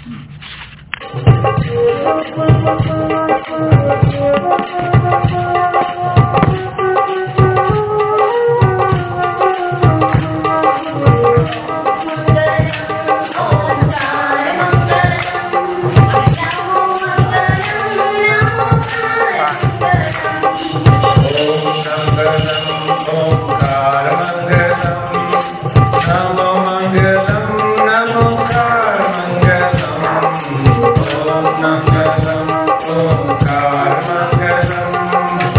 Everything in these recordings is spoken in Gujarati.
Om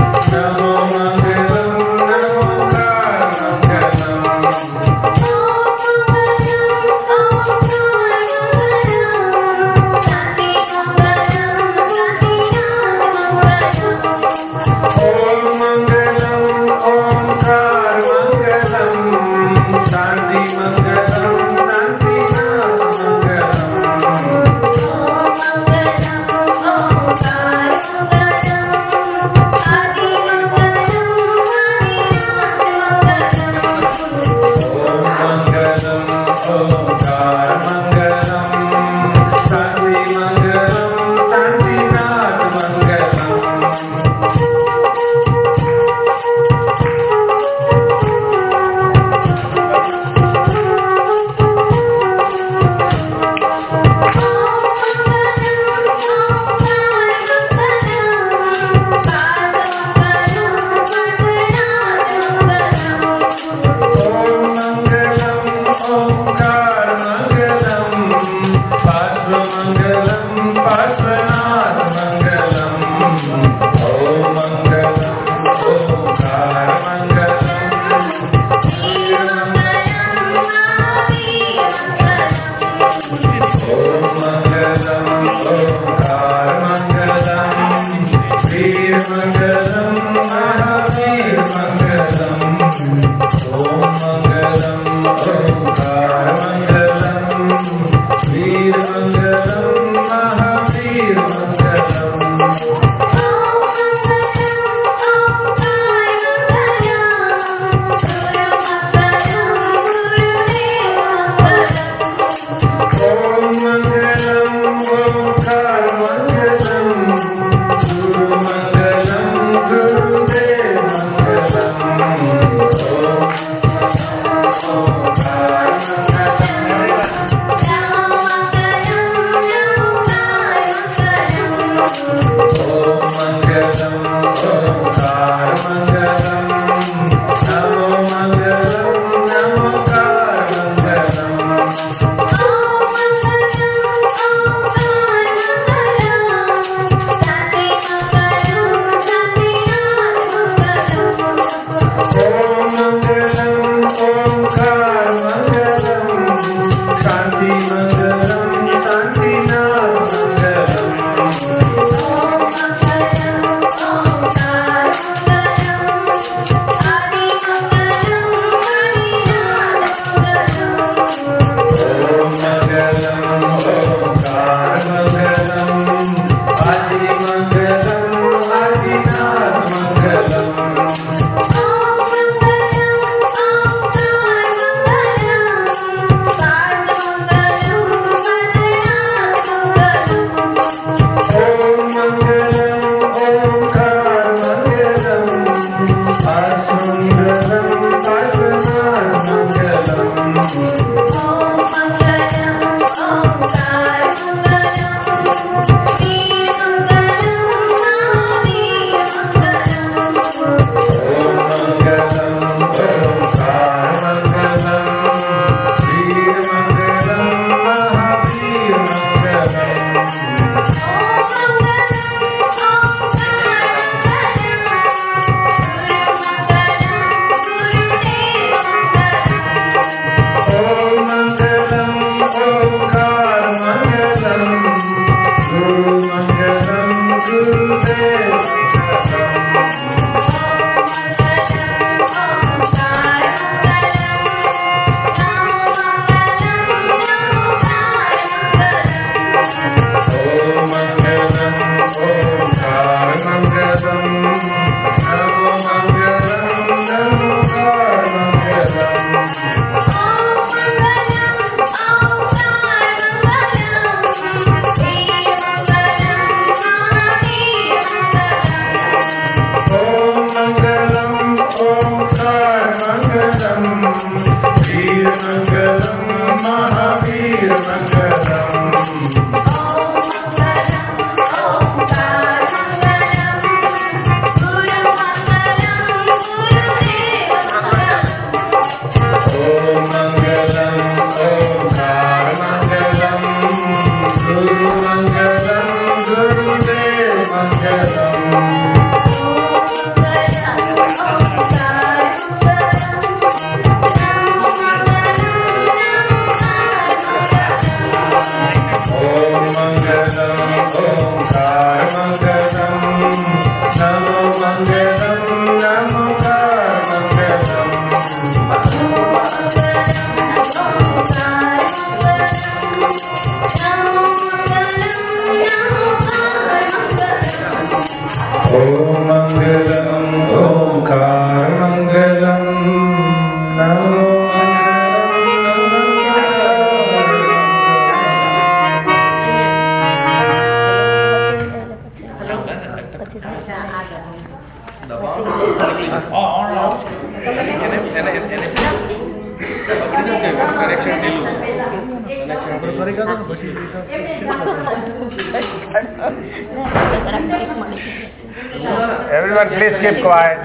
Everyone, please keep quiet.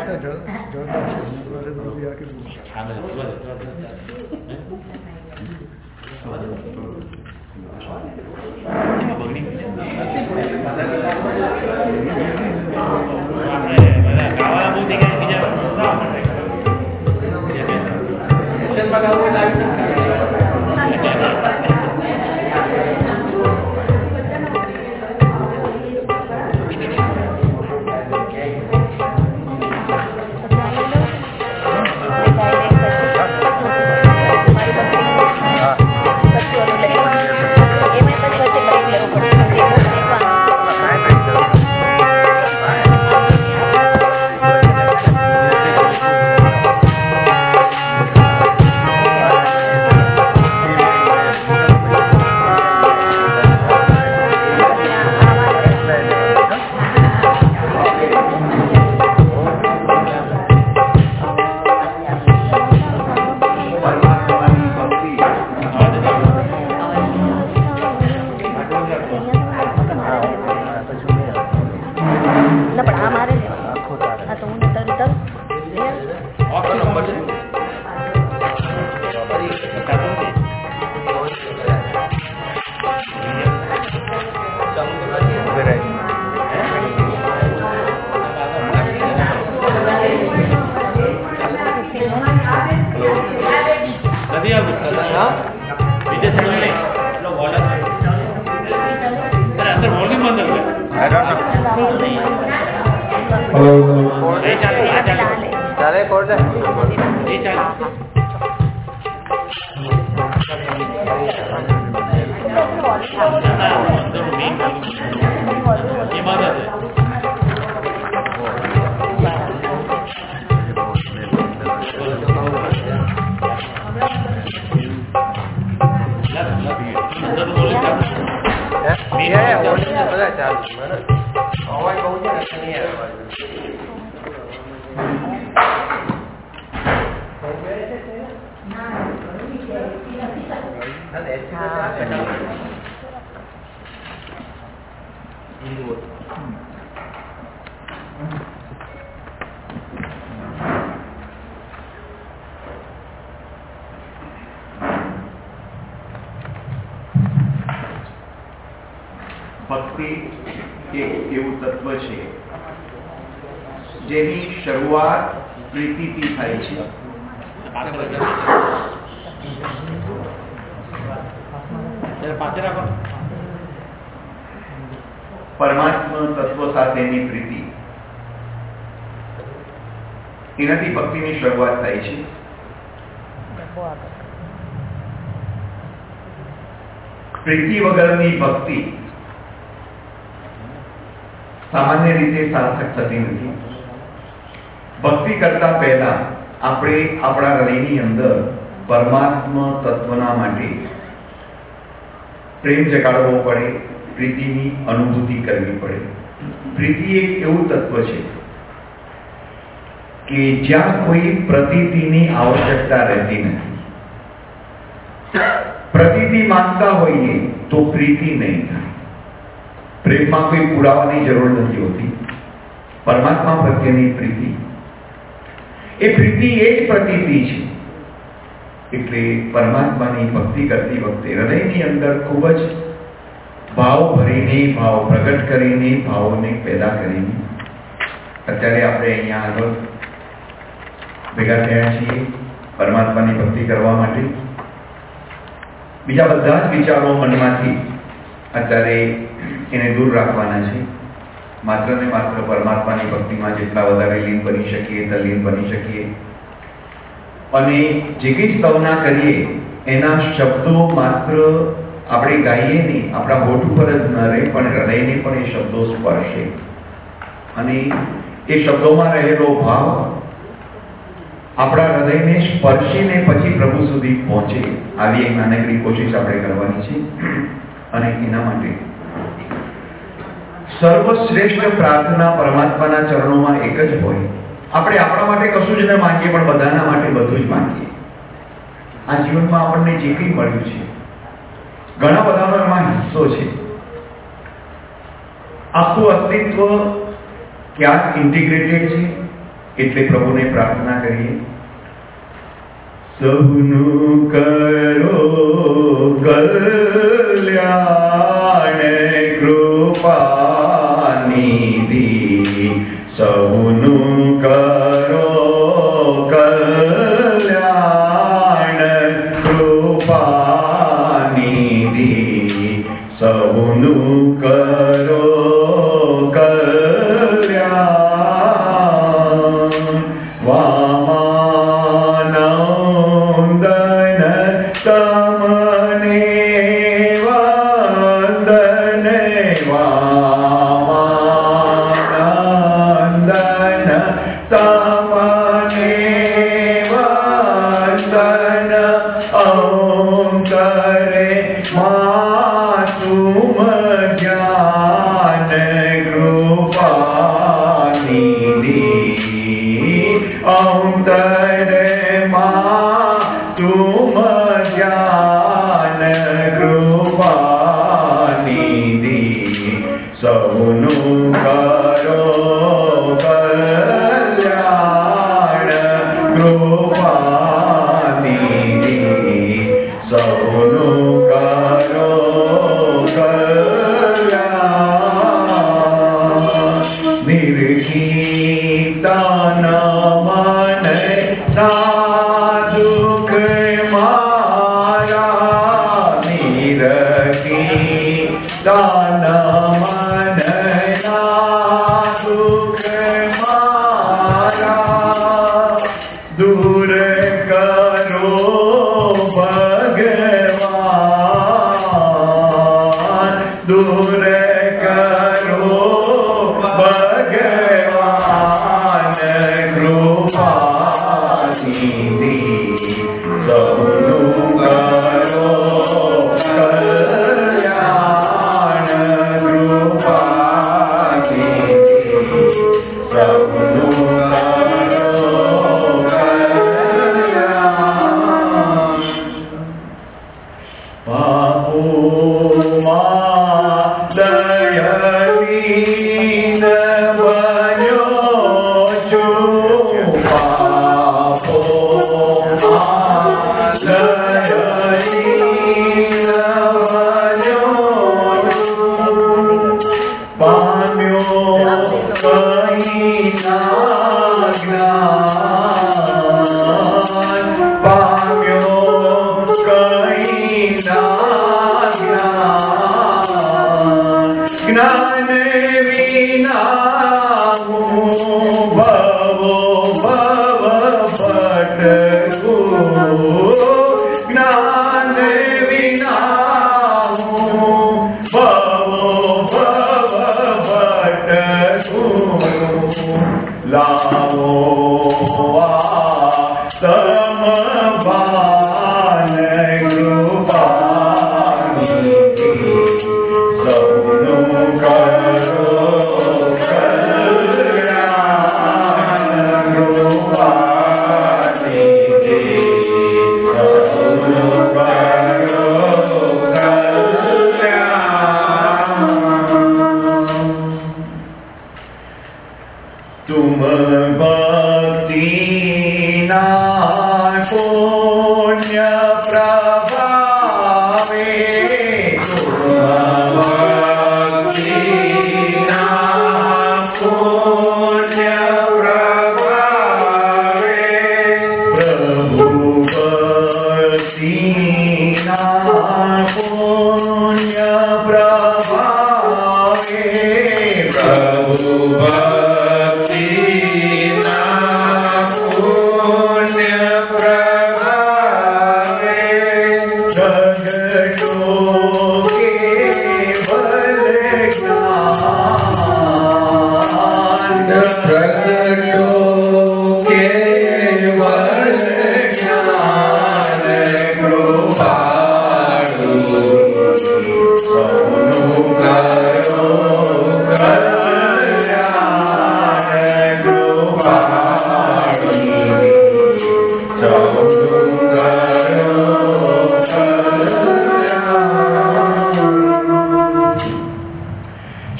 ભક્તિ એક એવું તત્વ છે જેની શરૂઆત પ્રીતિથી થાય છે. પરમાત્મા તત્વ સાથેની પ્રીતિ, એનાથી ભક્તિની શરૂઆત થાય છે. પ્રીતિ વગરની ભક્તિ સામાન્ય રીતે સાર્થક થતી નથી. ભક્તિ કરતા પહેલા આપણે આપણા હૃદયની અંદર પરમાત્મા તત્વના માટે પ્રેમ જગાડવો પડે, પ્રીતિની અનુભૂતિ કરવી પડે. પ્રીતિ એક એવું તત્વ છે કે જ્યાં કોઈ પ્રતીતિની આવશ્યકતા રહેતી નથી. પ્રતીતિ માંગતા હોઈએ તો પ્રીતિ નહીં થાય. પ્રેમમાં કોઈ પુરાવાની જરૂર નથી હોતી. પરમાત્મા પ્રત્યેની પ્રીતિ, એ પ્રીતિ એ જ પ્રતીતિ છે. એટલે પરમાત્માની ભક્તિ કરતી વખતે હૃદયની અંદર ખૂબ જ ભાવ ભરીને, ભાવ પ્રગટ કરીને, ભાવોને પેદા કરીને અત્યારે આપણે અહીંયા આગળ ભેગા થયા છીએ પરમાત્માની ભક્તિ કરવા માટે. બીજા બધા જ વિચારો મનમાંથી અત્યારે એને દૂર રાખવાના છે. માત્ર ને માત્ર પરમાત્માની ભક્તિમાં જેટલા વધારે લીન બની શકીએ તલ્લીન બની શકીએ, અને જે કંઈ સ્તવના કરીએ એના શબ્દો માત્ર આપણે ગાઈએ નહીં, આપણા હોઠ ઉપર જ ન રહે પણ હૃદયને પણ એ શબ્દો સ્પર્શે. અને એ શબ્દોમાં રહેલો ભાવ આપણા હૃદયને સ્પર્શીને પછી પ્રભુ સુધી પહોંચે, આવી એક નાનકડી કોશિશ આપણે કરવાની છે. અને એના માટે સર્વશ્રેષ્ઠ પ્રાર્થના પરમાત્માના ચરણોમાં એક જ હોય. આપણે આપણા માટે કશું જ ન માંગીએ, પણ બધાના માટે બધું જ માંગીએ. આ જીવનમાં આપણને જે કંઈ મળ્યું છે, ઘણા બધાનો એમાં હિસ્સો છે. આખું અસ્તિત્વ ક્યાંક ઇન્ટિગ્રેટેડ છે. એટલે પ્રભુને પ્રાર્થના કરીએ, સૌનું કરો કલ્યાણ કૃપા નિધિ, સૌનું કરો કલ્યાણ કૃપા નિધિ, સૌનું કરો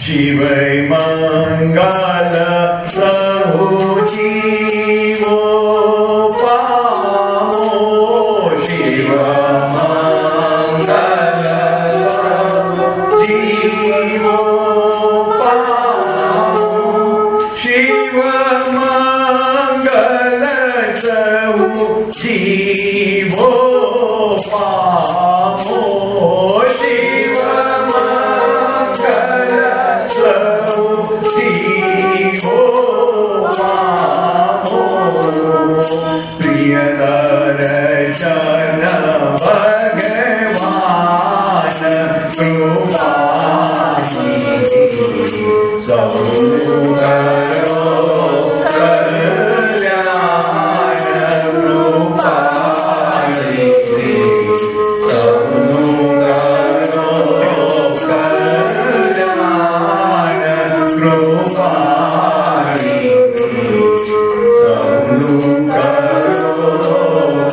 शिव मंगल प्रभु जीवो पाओ शिव मंगल प्रभु जीवो पाओ शिव मंगल प्रभु जीवो पाओ शिव मंगल प्रभु जीवो पाओ प्रिय दर्शन भगवान कृपाणी सबनु करो कल्याण कृपाणी सबनु करो कल्याण कृपाणी सबनु करो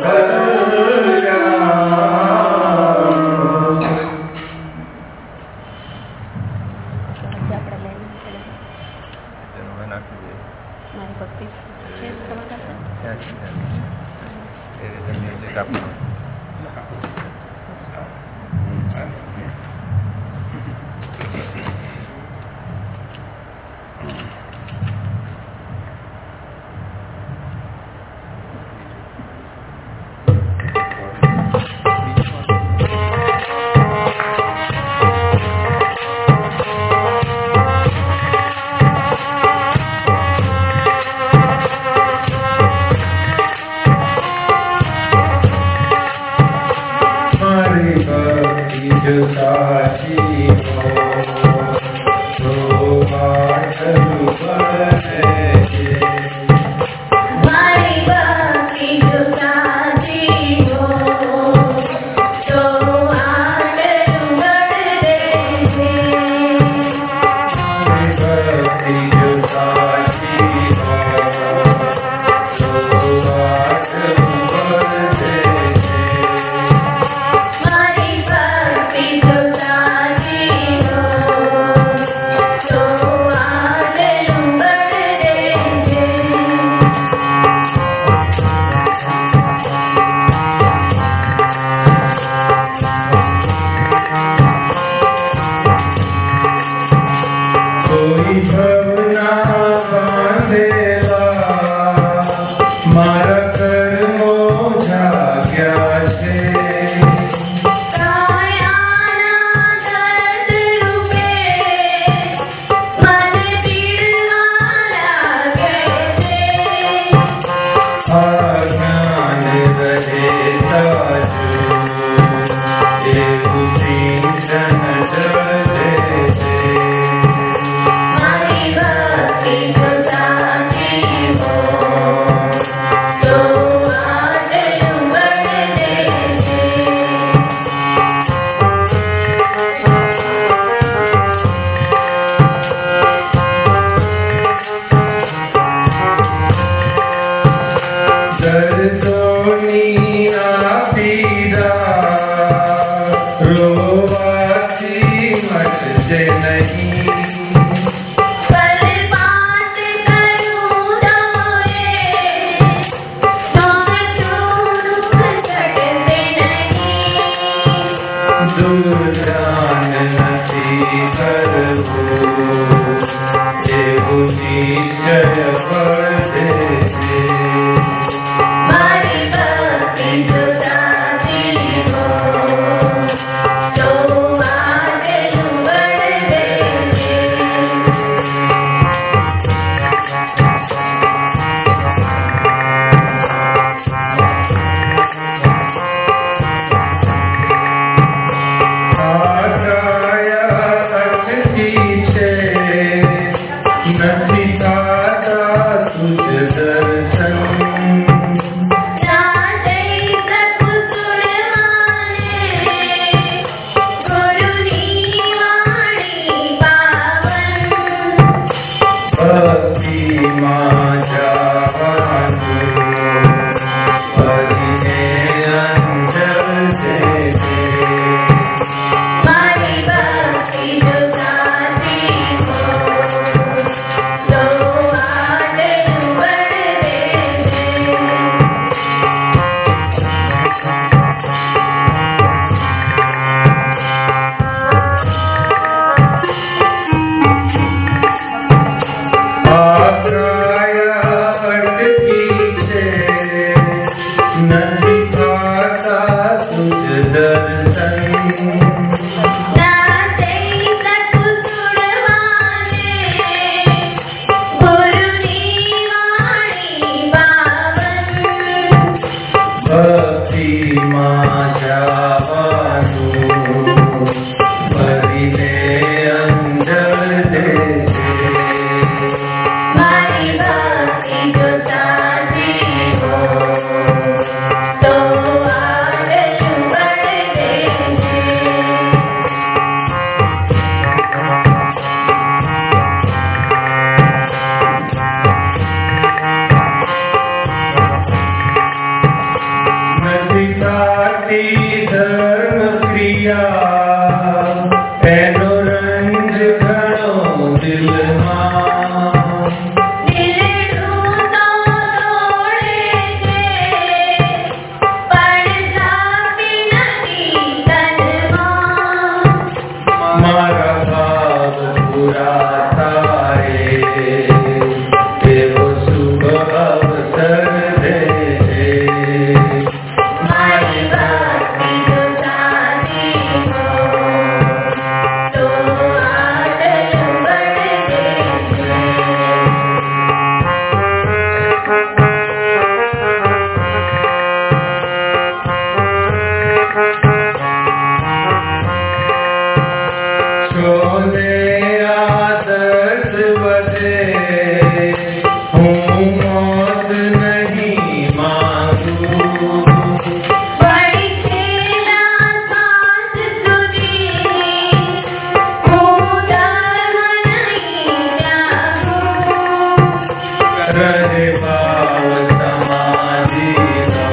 शोधे आदर्श बदे, हूँ मौत नहीं मांगू। बड़ी खेला साथ सुनी, हूँ धर्म नहीं त्यागू। रहे भाव समाधि लो,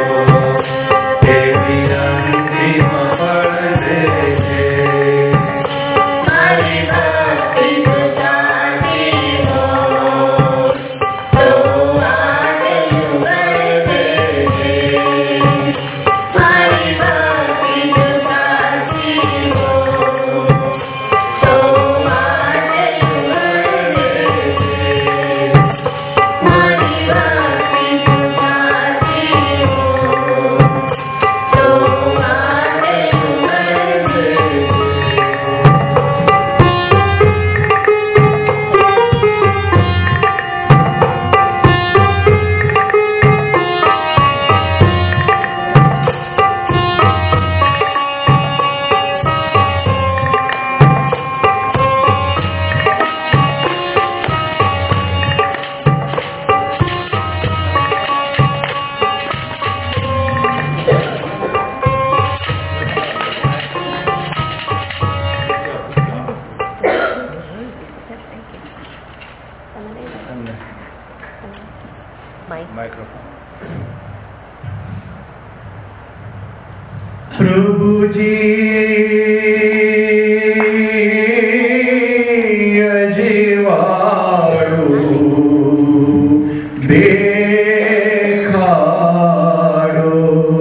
तेरी अंतिम फल देखे। हरि भक्ति सुसाती हो, तो आगे युगल देखे। हरि भक्ति सुसाती हो, तो आगे युगल देखे। हरि भक्ति सुसाती हो, तो आगे युगल देखे। Microphone. प्रभु जी अजीवाड़ू देखाड़ो,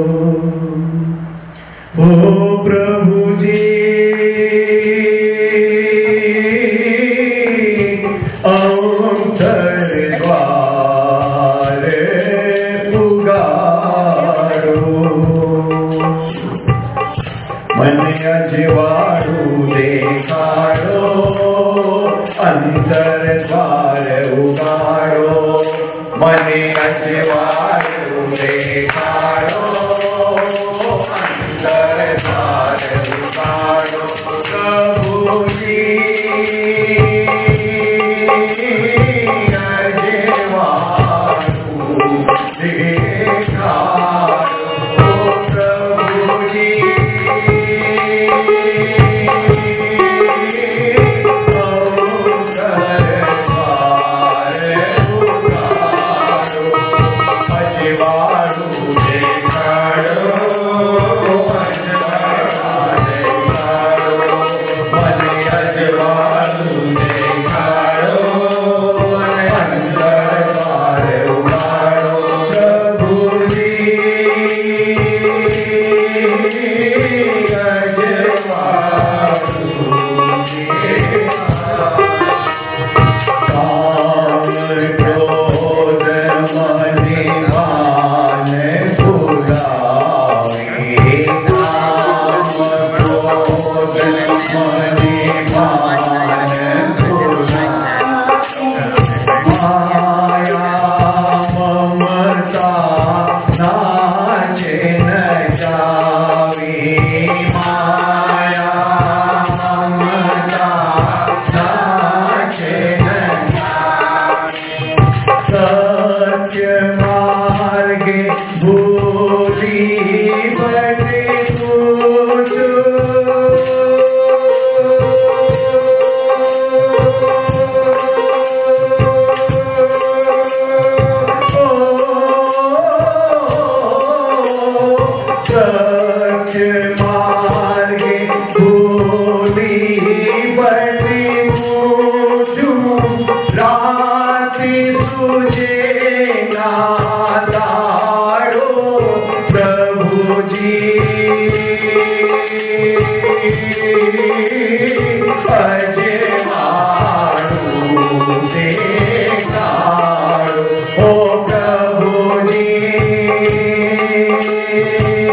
ओ प्रभु जी अंतर द्वार उगाड़ो। मन अजवाड़ू देखाड़ो, अंतर द्वार उगाड़ो। मन अजवाड़ू देखाड़ो, अंतर द्वार उगाड़ो। प्रभु जी अजवाड़ू देखाड़ो, प्रभु जी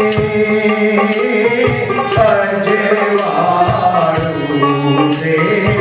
अजवाड़ू दे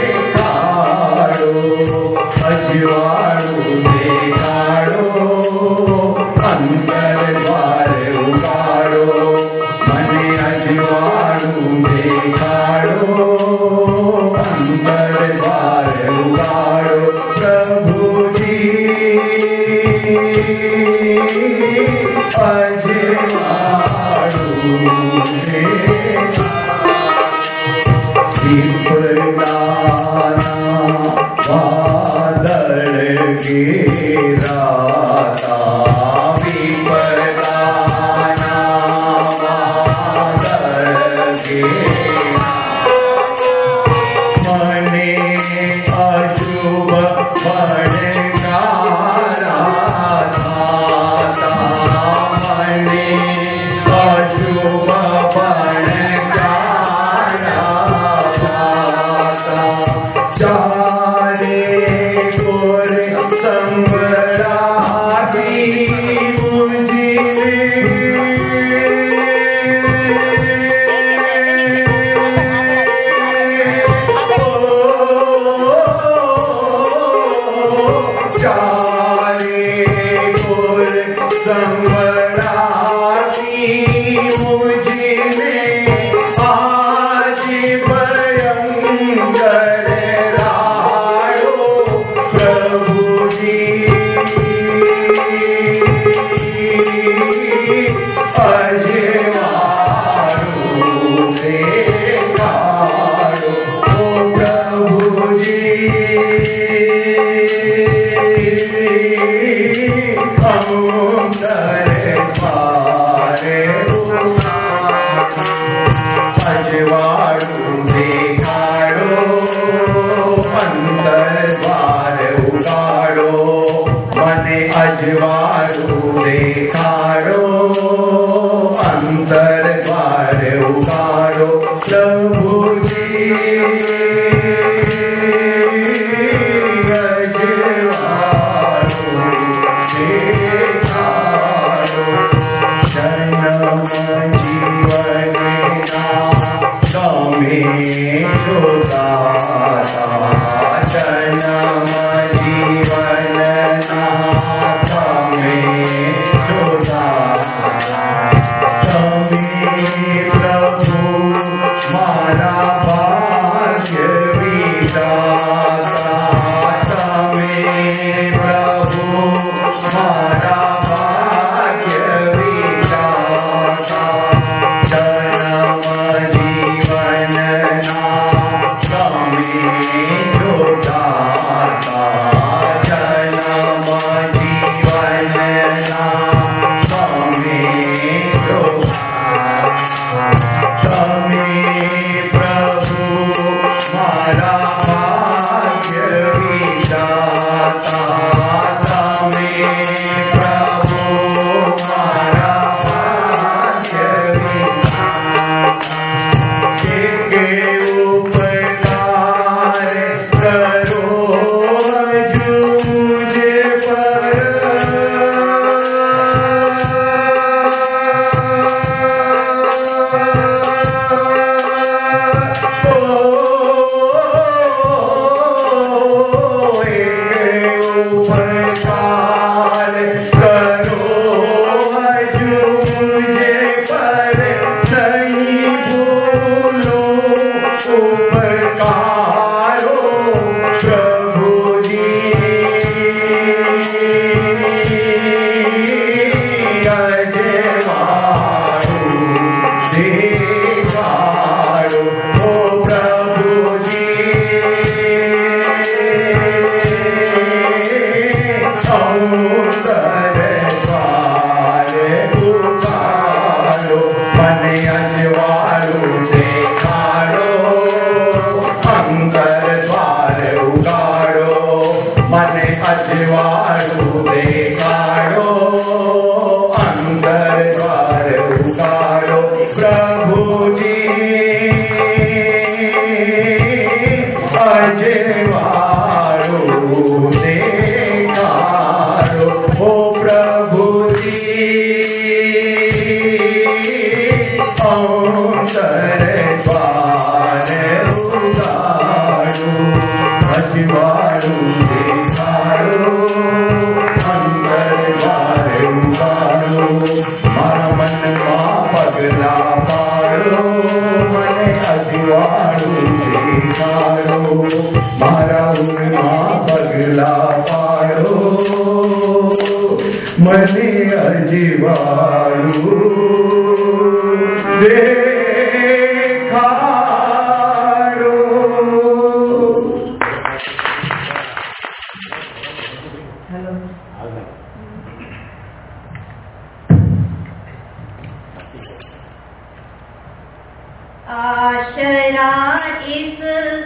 आशरा इस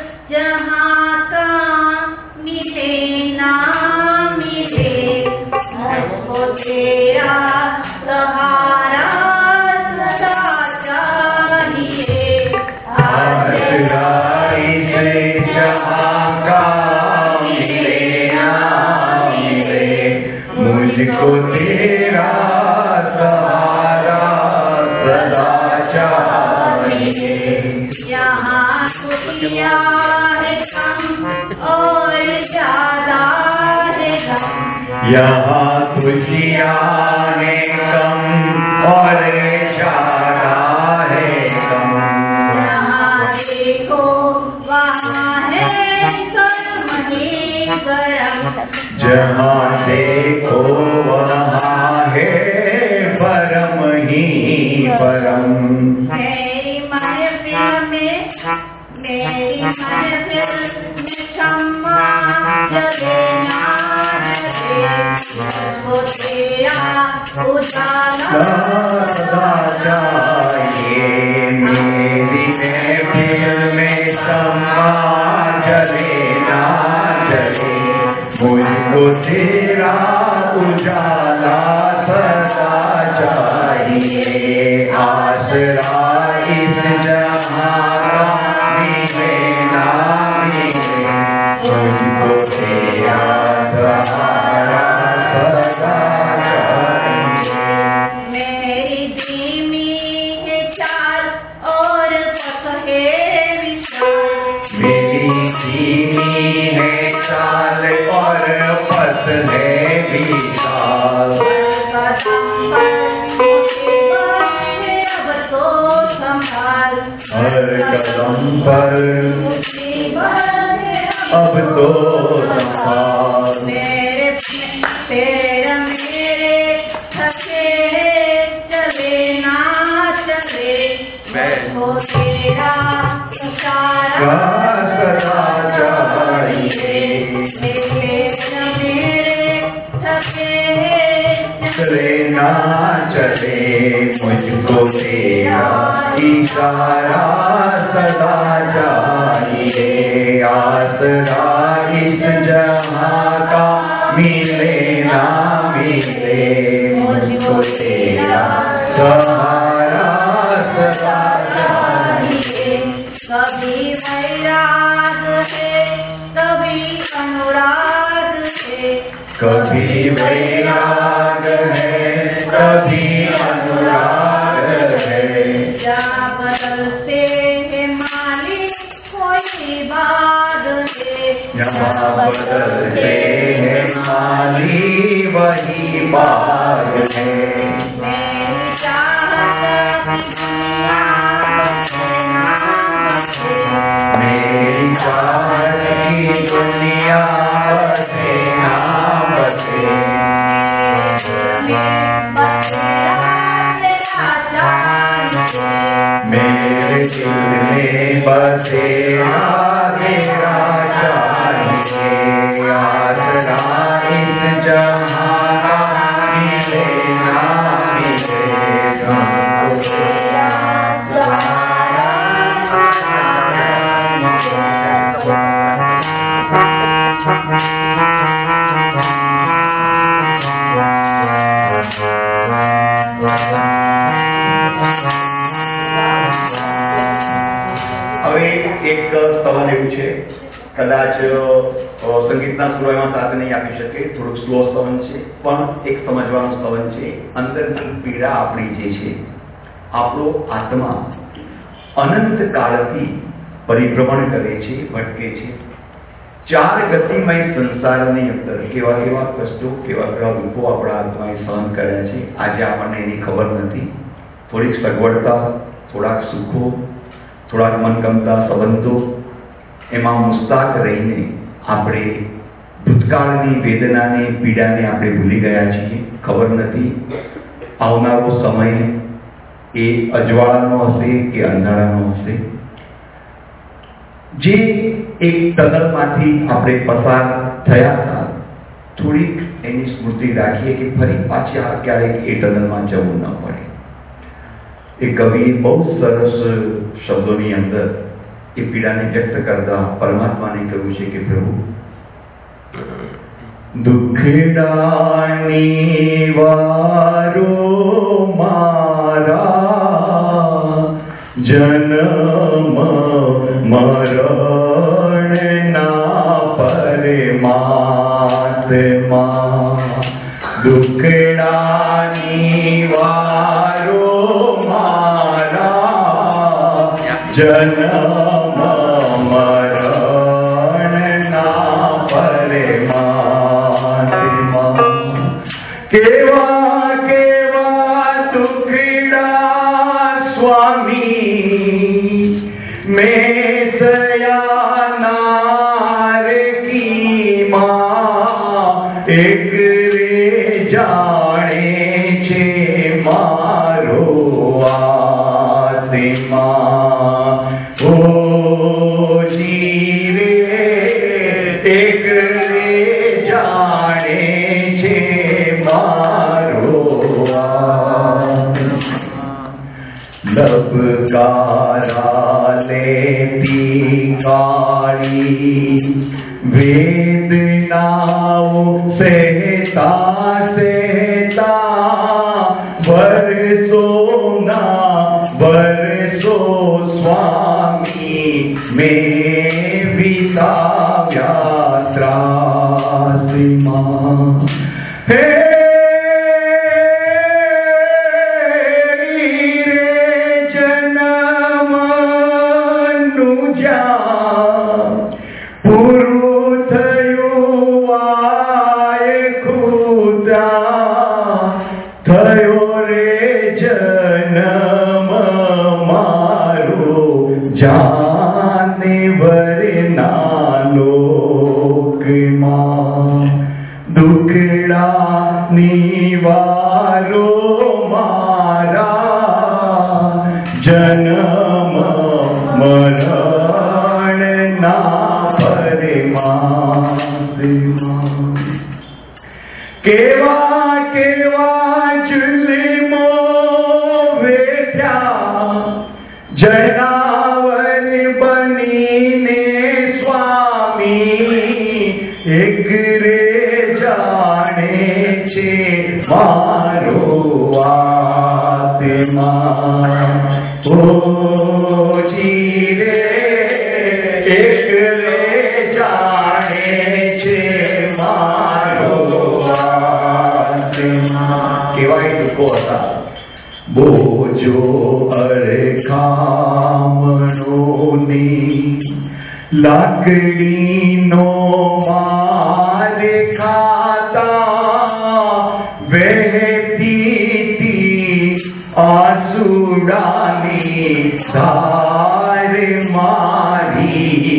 जहां का मिले ना मिले, मुझको तेरा सहारा सदा चाहिए। आशरा इस जहां का मिले ना मिले, मुझको तेरा सहारा सदा चाहिए। यहाँ खुशियाँ है कम और ज्यादा है गम, यहाँ खुशियाँ है कम और ज्यादा है कम। यहाँ देखो वहाँ है परम। जहाँ देखो वहाँ है परम ही परम। मेरी महफिल में क्षमा जले ना जले, मुझको तेरा उजाला सदा चाहिए। मेरी महफिल में क्षमा जले ना जले, मुझको तेरा उजाला सदा चाहिए। आसरा इस जहां का मिले ना मिले, मुझको तेरा सहारा सदा चाहिए। मेरी धीमी है चाल और पथ है विशाल। मेरी धीमी है चाल और पथ है विशाल। हर कदम पर अब तो संभाल। मेरे पैर मेरे थके चले ना चले, मुझको तेरा इशारा सदा चाहिए। पैर मेरे थके चले ना चले, मुझको तेरा इशारा सदा चाहिए। आसरा इस जहां का मिले ना मिले, मुझको तेरा सहारा सदा चाहिए। कभी वैराग है कभी अनुराग है, कभी वैराग है कभी अनुराग है। जहाँ बदलते हैं मालिक कोई बात है, जहाँ बदलते हैं माली वही बाग है। मेरी चाहत की दुनिया बसे ना बसे, मेरी चाहत की दुनिया बसे ना बसे, मेरे दिल में बसेरा तेरा चाहिए। आसरा इस जहां का मिले ना मिले, हमको तेरा सहारा હવે એક સ્તવન એવું છે, કદાચ સંગીતના સુરો એમાં સાથ નહીં આપી શકે, થોડુંક સ્લો સ્તવન છે, પણ એક સમજવાનું સ્તવન છે. અંદરની પીડા આપણી જે છે, આપણો આત્મા અનંત કાળથી પરિભ્રમણ કરે છે, ભટકે છે. ચાર ગતિમય સંસારની અંદર કેવા કેવા કષ્ટો, કેવા કેવા દુઃખો આપણા આત્માએ સહન કર્યા છે, આજે આપણને એની ખબર નથી. થોડીક સગવડતા, થોડાક સુખો, થોડાક મનગમતા સંબંધો, એમાં મુસ્તાક રહીને આપણે ભૂતકાળની વેદનાને, પીડાને આપણે ભૂલી ગયા છીએ. ખબર નથી આવનારો સમય એ અજવાળાનો હશે કે અંધારાનો હશે. જે એક ટનલમાંથી આપણે પસાર થયા હતા, થોડીક એની સ્મૃતિ રાખીએ કે ફરી પાછા ક્યારેક એ ટનલમાં જવું ન પડે. એ કવિએ બહુ સરસ શબ્દોની અંદર એ પીડાને વ્યક્ત કરતા પરમાત્માને કહ્યું છે કે પ્રભુ, દુખડાની વારો મારા જન્મ મરણના પરમાત્મા. દુખડાની વારો મારા જન્મ મરણના પરમાત્મા. કેવા કેવા દુખડા સ્વામી મેં સયાનાર કી મા. એકલે જાણે છે મારો લબકારા લેતી કાળી વેદનાઓ સહેતા સહેતા વર્ષો સ્વામી મેં વિતાવ્યા ત્રાસમાં. હે દુખડા નિવારો મારા જન્મ મરણ ના પરમાત્મા. કેવા કેવા જુલ્મો વેઠ્યા જનાવર બનીને સ્વામી એક રે જાણે છે મારો આત્મા. ઓ જીરે એકલે જાણે છે મારો આત્મા. કેવાય દુઃખો હતા. બોજો અરખામણોની લાકડીનો માર ખાતા વહેતી આસુડાની ધાર મારી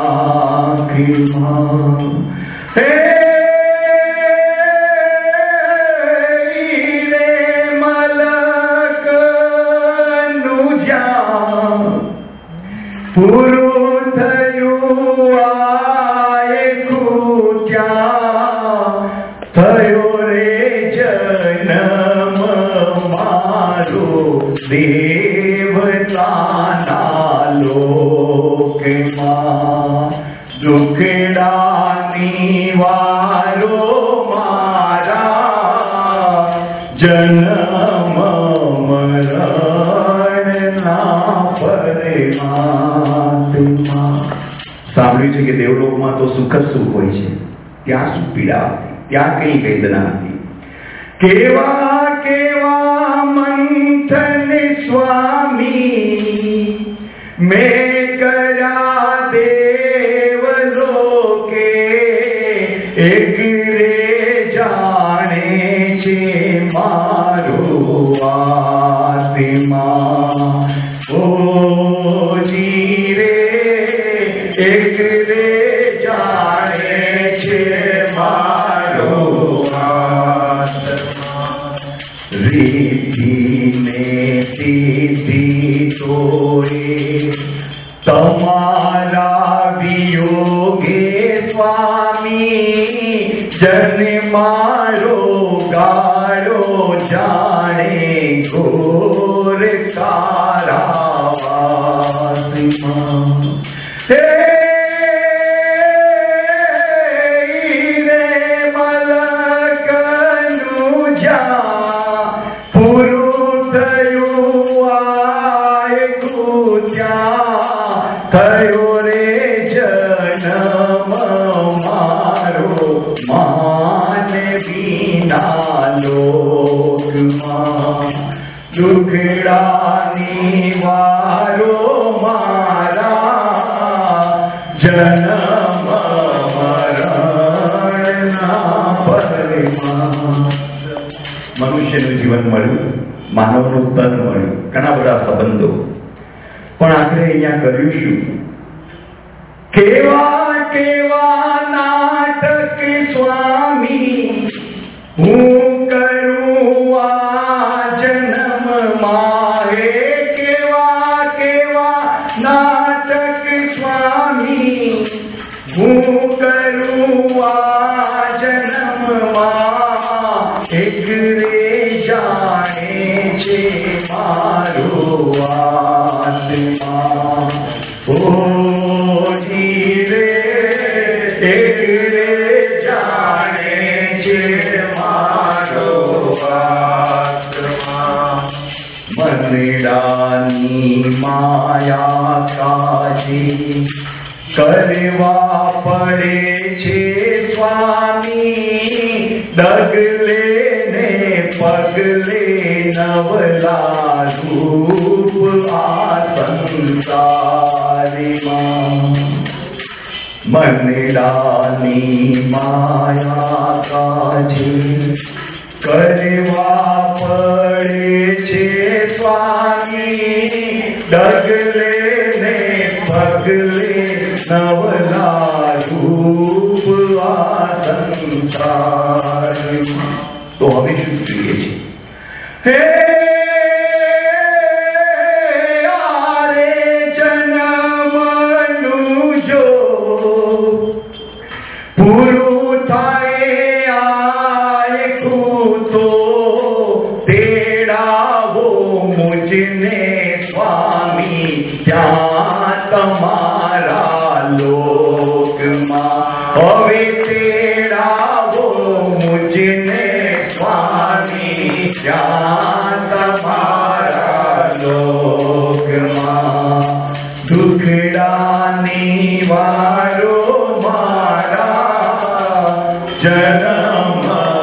આંખમાં. હે પૂરું થયું આયખું ત્યાં થયો રે જન્મ મારો દેવતાના લોકમાં. દુખડાની વારો મારા જન્મ મરણના પરમાત્મા. સાંભળ્યું છે કે દેવલોકમાં તો સુખ જ સુખ હોય છે, ત્યાં શું પીડા હતી, ત્યાં કઈ વેદના હતી. કેવા કેવા મંથન સ્વામી મેં કર્યા દેવલોકે એક રે જાણે છે મારો આત્મા. ઓ જીરે એકલે જાણે છે મારો આત્મા. રીતિને સીધી તોય તમારા વિયોગે સ્વામી જન મારો ગાળો જાણે ઘોર કારાવાસમાં. હે રે મલકનું જા પૂરું થયું આયખું ત્યાં થયો રે જન્મ મારો માનવીના લોકમાં. દુખડાની વારો મારા જન્મ મરણના પરમા. મનુષ્યનું જીવન મળ્યું, માનવનું તન મળ્યું, ઘણા બધા સંબંધો, પણ આખરે અહીંયા કર્યું શું? કેવા કેવા નાટક સ્વામી હું કરું આ જન્મમાં. હે કેવા કેવા નાટક સ્વામી હું હું કરું આ જન્મમાં એક રે જાણે છે મારો આત્મા. ઓ જીરે એક રે જાણે છે મારો આત્મા. મનડાની માયા કાજી કરવા પડે છે સ્વામી. ડગલે ને પગલે નવલા રૂપ આ સંસારીમાં. મનડાની માયા કાજી કરવા પડે છે સ્વામી. ડગલે ને પગલે નવલા રૂપ આ સંસારમાં. તો હવે શું જોઈએ છે? હે આરે જન્મનું જો પૂરું થાય આયખું તો તેડાવો મુજને સ્વામી ત્યાં તમારા લોકમાં. હવે તેડાવો મુજને સ્વામી ત્યાં તમારા લોકમાં. દુખડાની વારો મારા જન્મ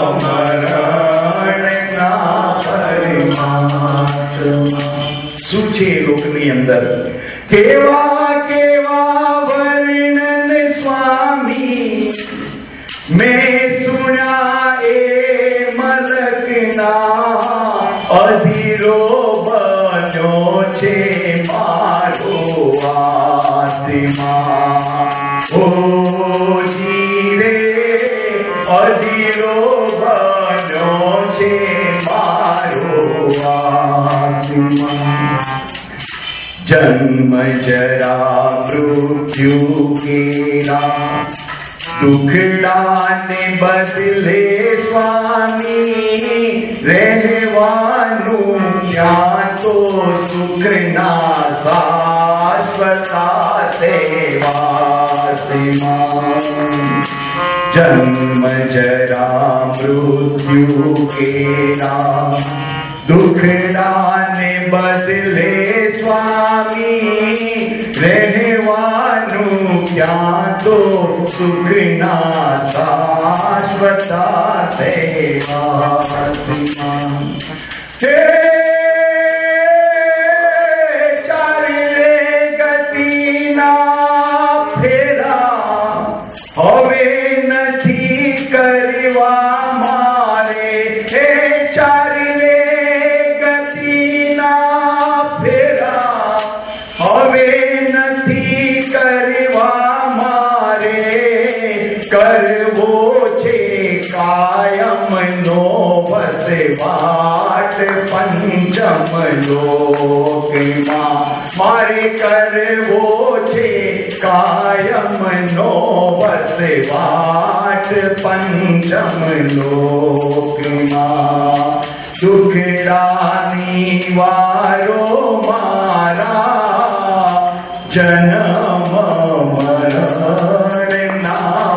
મરણના પરમાત્મા. શું છે લોકની અંદર? કેવા કેવા વર્ણન સ્વામી મેં સુણ્યા એ મલકના. અધીરો બન્યો છે મારો આત્મા. ઓ જીરે અધીરો બન્યો છે મારો આત્મા. જન્મ જરા મૃત્યુ કેરા દુખડાને બદલે સ્વામી. રહેવાનું ત્યાં તો સુખના શાશ્વતા સેવાસીમાં. જન્મ જરા મૃત્યુ કેરા દુખડાને બદલે સ્વામી. રહેવાનું ત્યાં તો સુખના શાશ્વતા સેવાસીમાં. હે ચાલે ગતિના ફેરા હવે નથી કરવા મારે. હે ચાલે ગતિના ફેરા હવે નથી કરવા મારે. કરવો છે કાયમનો વસવાટ પંચમ લોકમાં. મારે કરવો છે કાયમનો વસવાટ પંચમ લોકમાં. દુખડાની વારો મારા જન્મ મરણના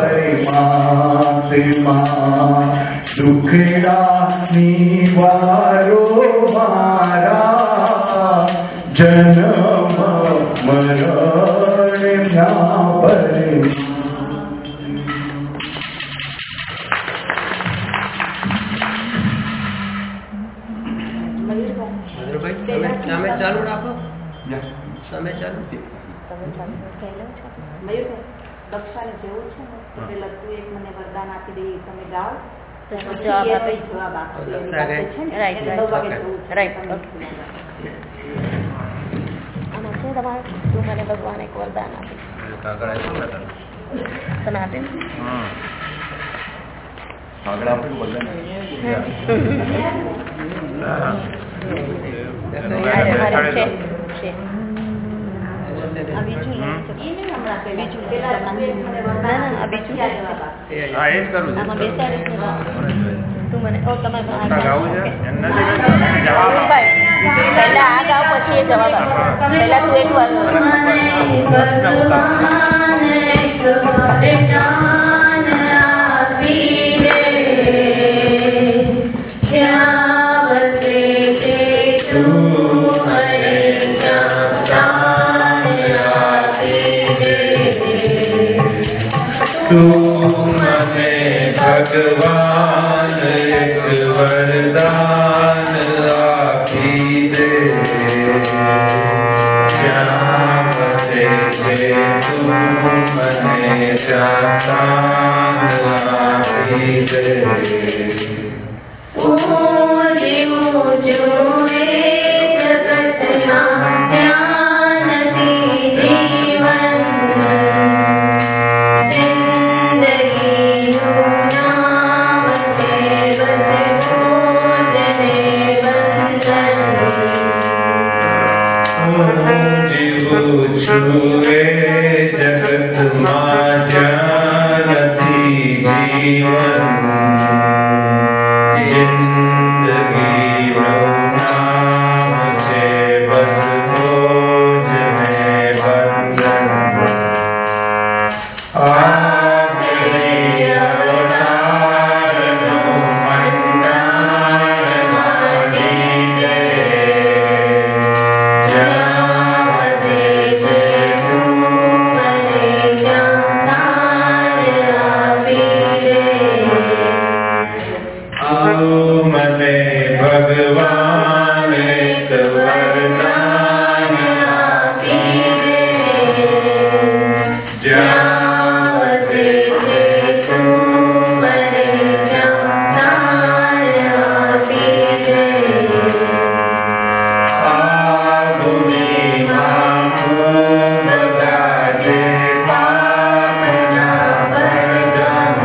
પરમાત્મા. દુખડાની વારો મારા જન્મ મરણના પરમાત્મા. તમે ચાલુ રાખો. તમે ચાલુ. દક્ષાને જેવું છે ને તો પેલા તું એક મને વરદાન આપી દે, તમે ગાઓ જવાબ આપે. જવાબ આપો. આમાં છે તમારે તું મને ભગવાન એક વરદાન આપી. તમે આપી આગળ આપણે વરદાન છે આ બીજું લે છે. ઈ નહીં હમણાં બીજું લે. પેલા તું એક મને વરદાન ના, ના, આ આપ, બીજું પછી આ લે. જવાબ આપ. હા એ જ કરું છું. આમાં બેસાડીશ ને તું મને તમે ગાવું છે એમ નથી કરતા. જવાબ આપો. પહેલા આ ગાવ પછી એ જવાબ આપ. પહેલા તું એક વાર ભગવાન એક વરદાન આપી દે જ્યાં વસે છે તું મને શાંતાન આપી દે જગતમાં જ્યાં નથી જીવન જિંદગીનું નામ છે બસ બોજ ને બંધન અવતારનો મંડાણ માંડી દે મને ભગવાન એક વરદાન આપી દે જ્યાં વસે છે તું મને શાંતાન આપી દે આ ભૂમિમાં બધા જે પાપના બળદમ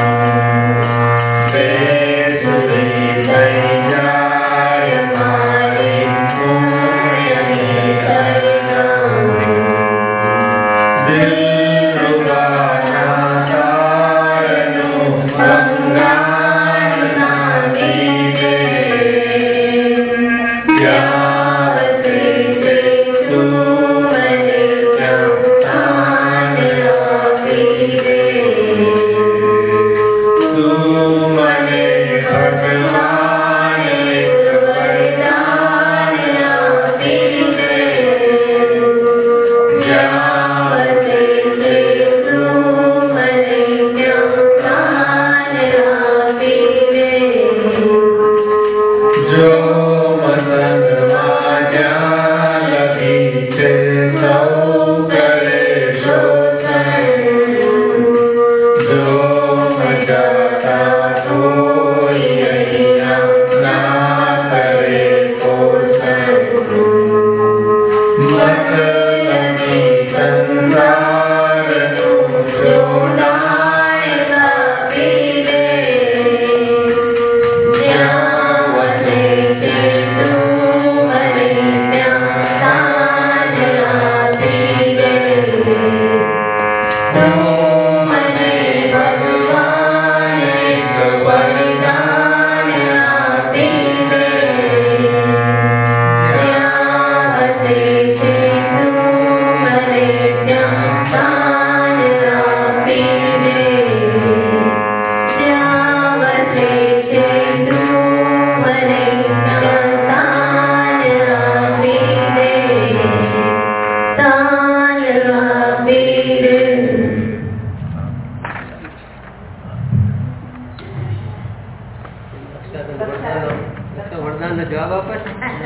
વરદાન જવાબ આપે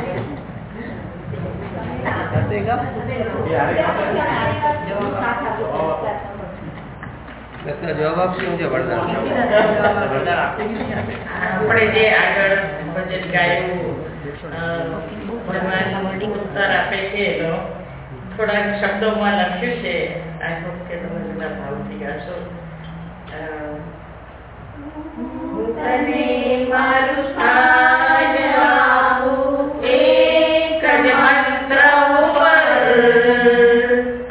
જવાબ આપશું છે વરદાન આપણે જે આગળ ભજન ગાયું ભગવાન ઉત્તર આપે છે એનો થોડાક શબ્દોમાં લખ્યું છે આ વખતે તમે બધા ભાવથી ગાશો તને મારું સ્થાન આપું એક જ મંત્ર ઉપર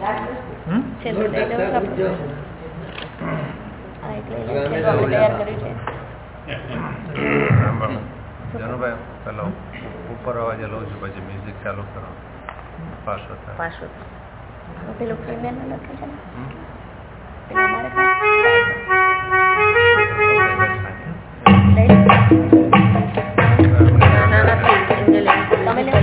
છેલ્લું લઈ લેવું આપણે. હા એટલે છેલ્લું આપણે તૈયાર કર્યું છે. જનુભાઈ પેલો ઉપર અવાજે લઉં છું, પછી મ્યુઝિક ચાલુ કરો. પાછું પેલું પ્રીમિયમ લખ્યું છે ને પેલું અમારે પાસે તમે લેવો.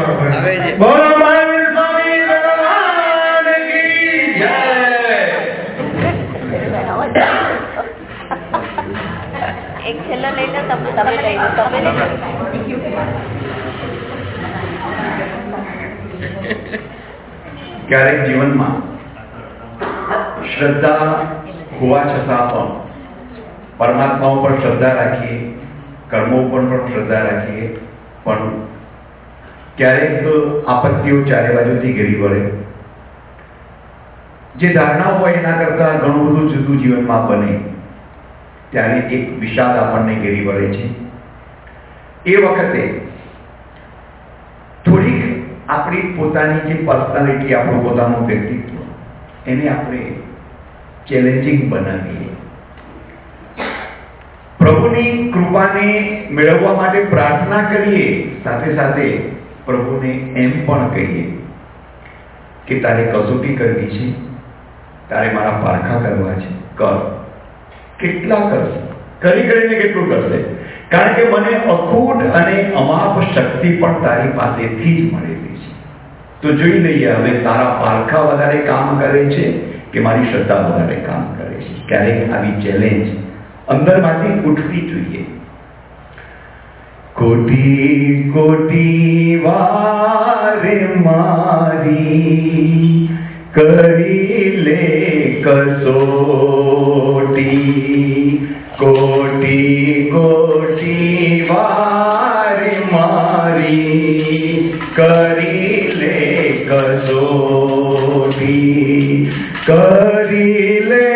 હવે જે બોલો મહાવીર સ્વામી ભગવાન કી જય. એક છેલ્લો લઈ લો, તમે લઈ લો, તમે લઈ લો. ક્યારેક જીવનમાં શ્રદ્ધા હોવા છતાં પણ પરમાત્મા ઉપર શ્રદ્ધા રાખીએ, કર્મો ઉપર પણ શ્રદ્ધા રાખીએ, પણ ક્યારેક આપત્તિઓ ચારે બાજુથી ઘેરી વળે. જે ધારણા હોય એના કરતા ઘણું બધું જુદું જીવનમાં બને ત્યારે એક વિષાદ આપણને ઘેરી વળે છે. એ વખતે થોડીક આપણી પોતાની જે પર્સનાલિટી, આપણું પોતાનું વ્યક્તિત્વ, એને આપણે ચેલેન્જિંગ બનાવીએ. પ્રભુની કૃપાને મેળવવા માટે પ્રાર્થના કરીએ, સાથે સાથે પ્રભુને એમ પણ કહીએ કે તારે કસોટી કરવી છે, તારે મારા પારખા કરવા છે, કર. કેટલા કરશે? કરી કરીને કેટલું કરશે? કારણ કે મને અખૂટ અને અમાપ શક્તિ પણ તારી પાસેથી જ મળેલી છે. તો જોઈ લઈએ હવે તારા પારખા વધારે કામ કરે છે કે મારી શ્રદ્ધા વધારે કામ કરે છે. ક્યારેક આવી ચેલેન્જ અંદરમાંથી ઉઠવી જોઈએ. કોટી કોટી વાર મારી કરી લે કસોટી, કોટી કોટી વાર મારી કરી લે કસોટી, કરી લે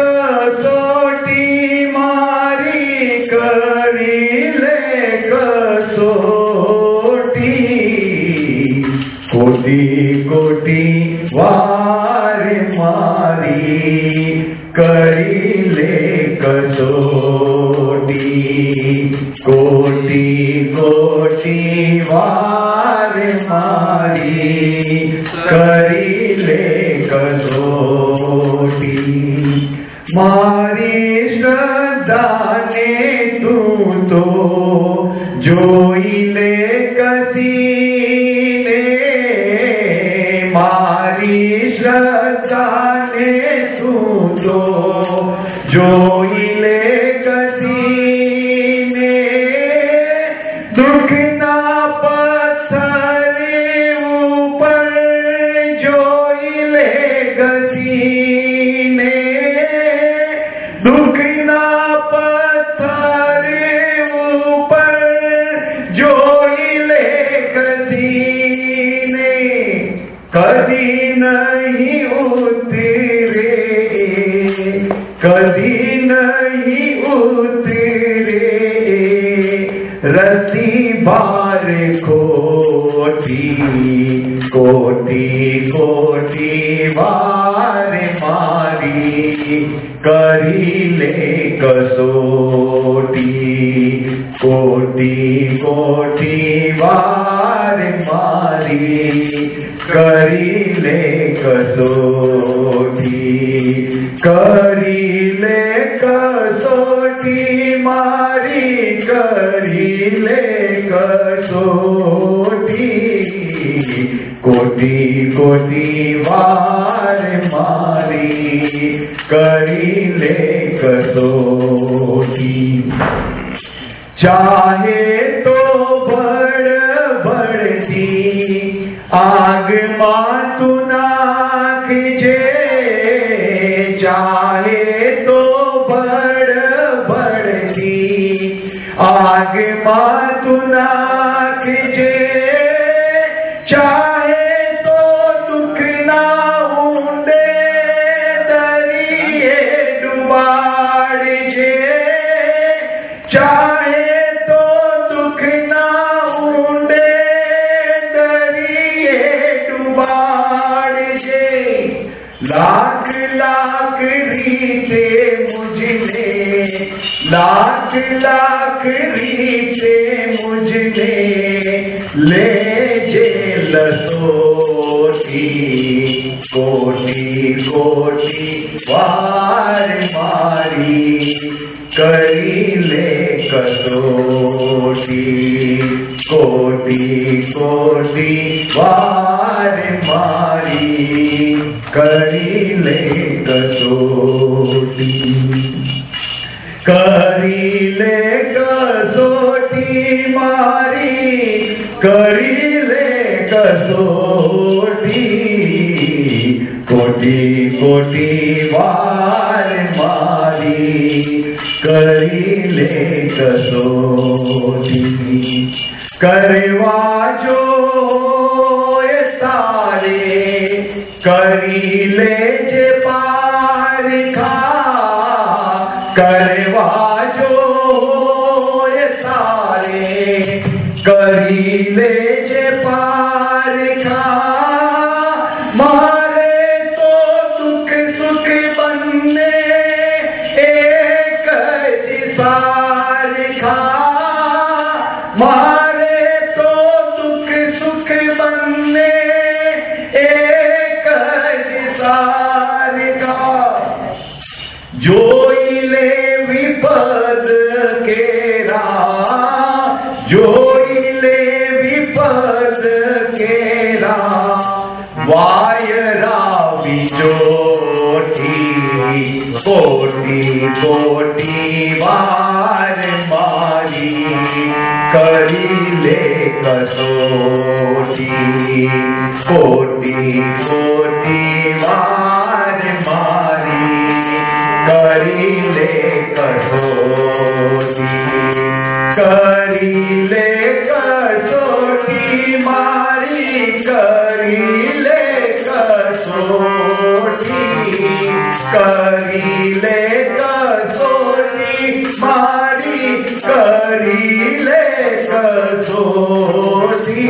કસોટી મારી, કરી લે કસોટી, કોટી કોટી વાર મારી કરી લે કસોટી, કોટી કોટી વાર મારી કરી લે કસોટી. મારી શ્રદ્ધાને તું તો જોઈ લે કસીને, મારી શ્રદ્ધાને તું તો જોઈ લે કસીને, દુઃખના પથ્થરે ઉપર જોઈ લે કસીને, દુઃખના પથ્થરે ઉપર જોઈ લે કસીને, કદી નહીં ઉતરે, કદી નહીં ઉતરે રસી ભાર ખોટી, કોટી કોટી વાર મારી કરી લે કસોટી, કોટી કોટી વાર મારી કરી લે કસોટી, કરી લે કસોટી મારી કરી લે કસોટી, કોટી કોટી વાર મારી કરી લે કસોટી. ચાહે તો બળબળતી આગમાં તું નાખજે, ચાહે તો બળબળતી આગમાં તું નાખજે, ચાહે તો દુઃખના ઊંડે દરિયે ડુબાડજે, ચાહે તો દુઃખના ઊંડે દરિયે ડુબાડજે, લાખ લાખ રીતે મુझने, લાખ લાખ રીતે મુझने લેજે લસોટી, કોટી કોટી વાર મારી કરી લે કસોટી, કોટી કોટી वार मारी करी ले कसोटी, करी ले कसोटी मारी करी ले कसोटी, कोटि कोटि वार मारी करी ले कसोटी, करवा जो ये सारे करी ले जे पारिखा, करवा जो ये सारे करी ले जे पारिखा, मारे तो दुख सुख बनने एक जिसा लिखा, मारे तो दुख सुख बनने एक जिसा लिखा, जो ले विपद केरा, जो ले विपद केरा, वायरा बिजोटी, कोटि कोटि वार मारी करी ले कसोटी, कोटि कोटि वार मारी करी ले कसोटी, करी ले कसोटी मारी करी ले कसोटी, करी ले कसोटी मारी करी ले कसोटी,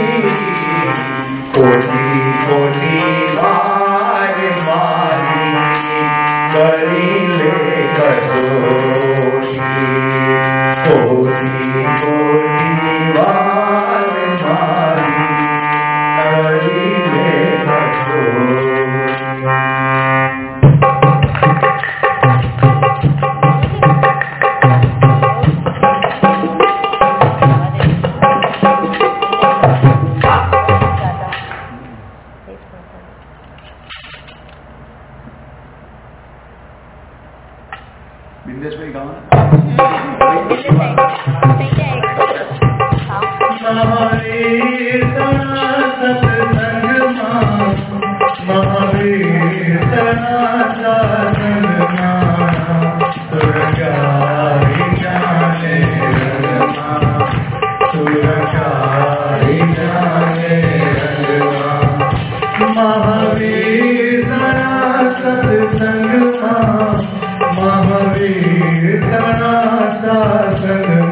कोटि कोटि वार मारी करी ले कसोटी, कोटि कोटि वार मारी करी ले कसोटी। बिंदेश्वरी गाँव महावीर तना सत्संग महावीर तना सत्संग सुरगारी जाने रंगमा, सुरगारी जाने रंगमा, महावीर तना सत्संग महावीर तना सत्संग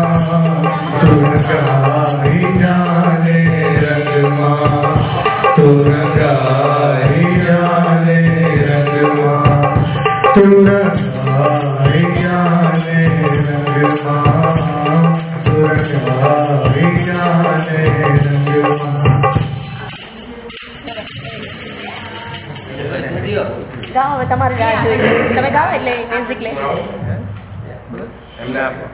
सुरगारी जाने रंगमा, सुरगारी जाने रंगमा, सुरगारी जाने रंगमा, सुरगारी जाने रंगमा। ગાઓ હવે તમારે ગાવા જોઈએ, તમે ગાઓ એટલે મ્યુઝિક લે. એમને આપો.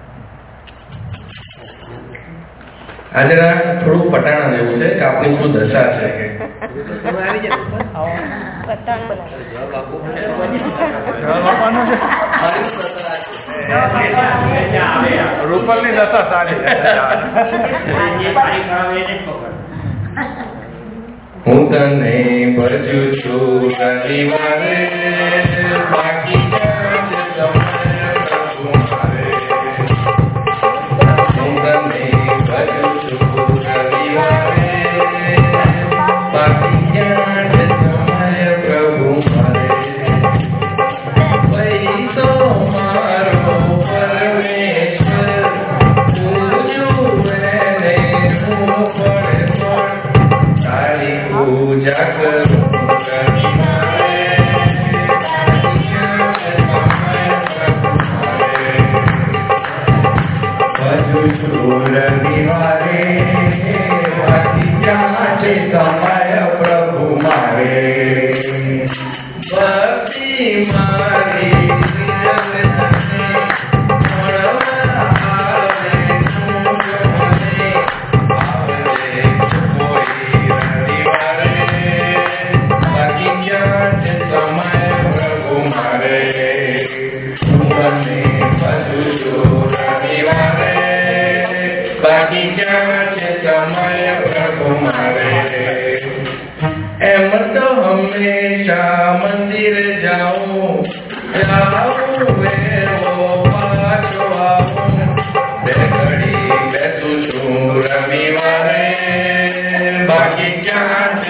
આજે થોડું પટાણા જેવું છે કે આપણી શું દશા છે કે રૂપલની દશા સારી હું તને ભજુ છું રવિવારે બાકી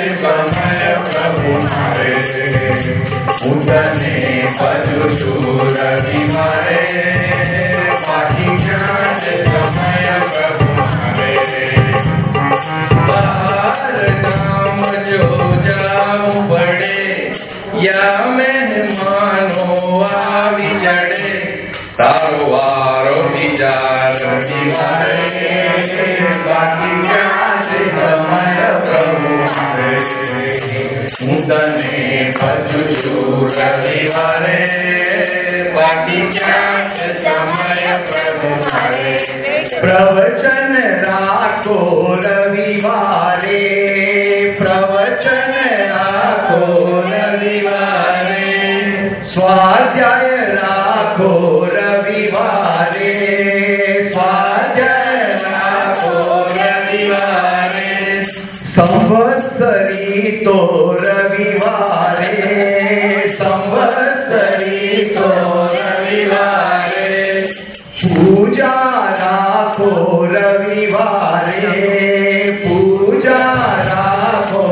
સમય પ્રભુ મારે હું તને ભજું છું રવિવારે બાકી ક્યાં છે સમય પ્રભુ મારે બહાર ગામ જો જાવું પડે યા મહેમાનો આવી ચડે તારો વારો બીજા રવિવારે બાકી ક્યાં છે સમય પ્રભુ મારે હું તને ભજું છું રવિવારે બાકી ક્યાં છે સમય પ્રભુ મારે પ્રવચન રાખો રવિવારે પ્રવચન રાખો રવિવારે સ્વાધ્યાય રાખો રવિવારે સ્વાધ્યાય રાખો રવિવારે સંવત્સરી તો રવિવારે સંવત્સરી તો રવિવારે પૂજા રાખો રવિવારે પૂજા રાખો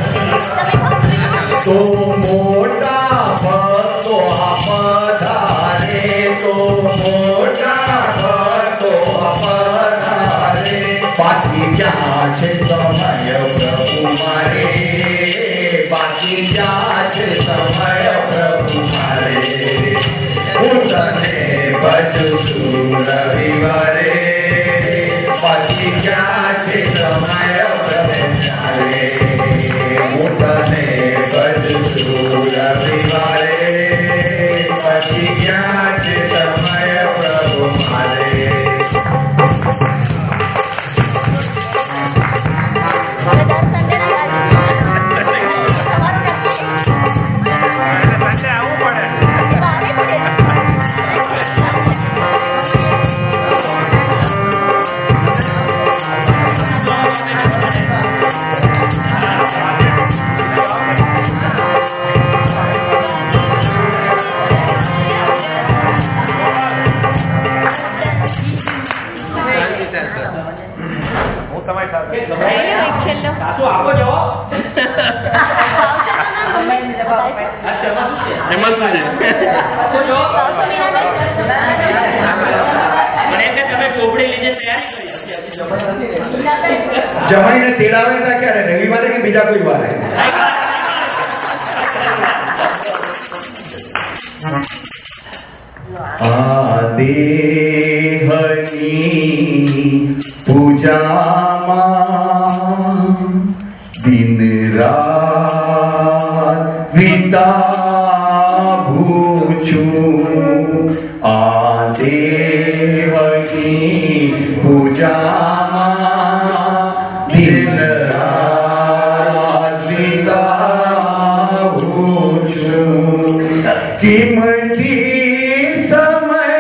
તો મોટા ભક્તો પધારે તો મોટા ભક્તો પધારે બાકી ક્યાં છે સમય પ્રભુ મારે બાકી ક્યાં છે સમય પ્રભુ મારે હું તને ભજું છું રવિવારે બાકી ક્યાં છે સમય પ્રભુ મારે હું તને ભજું છું રવિવારે બાકી ક્યાં છે સમય પ્રભુ મારે જમાઈને તેડાવે હતા ક્યારે રવિવારે કે બીજા કોઈ વારે આ દેહની પૂજામાં દિન રાત વિતાવું છું આ દેહની પૂજામાં દિન રાત વિતાવું છું કિંમતી સમય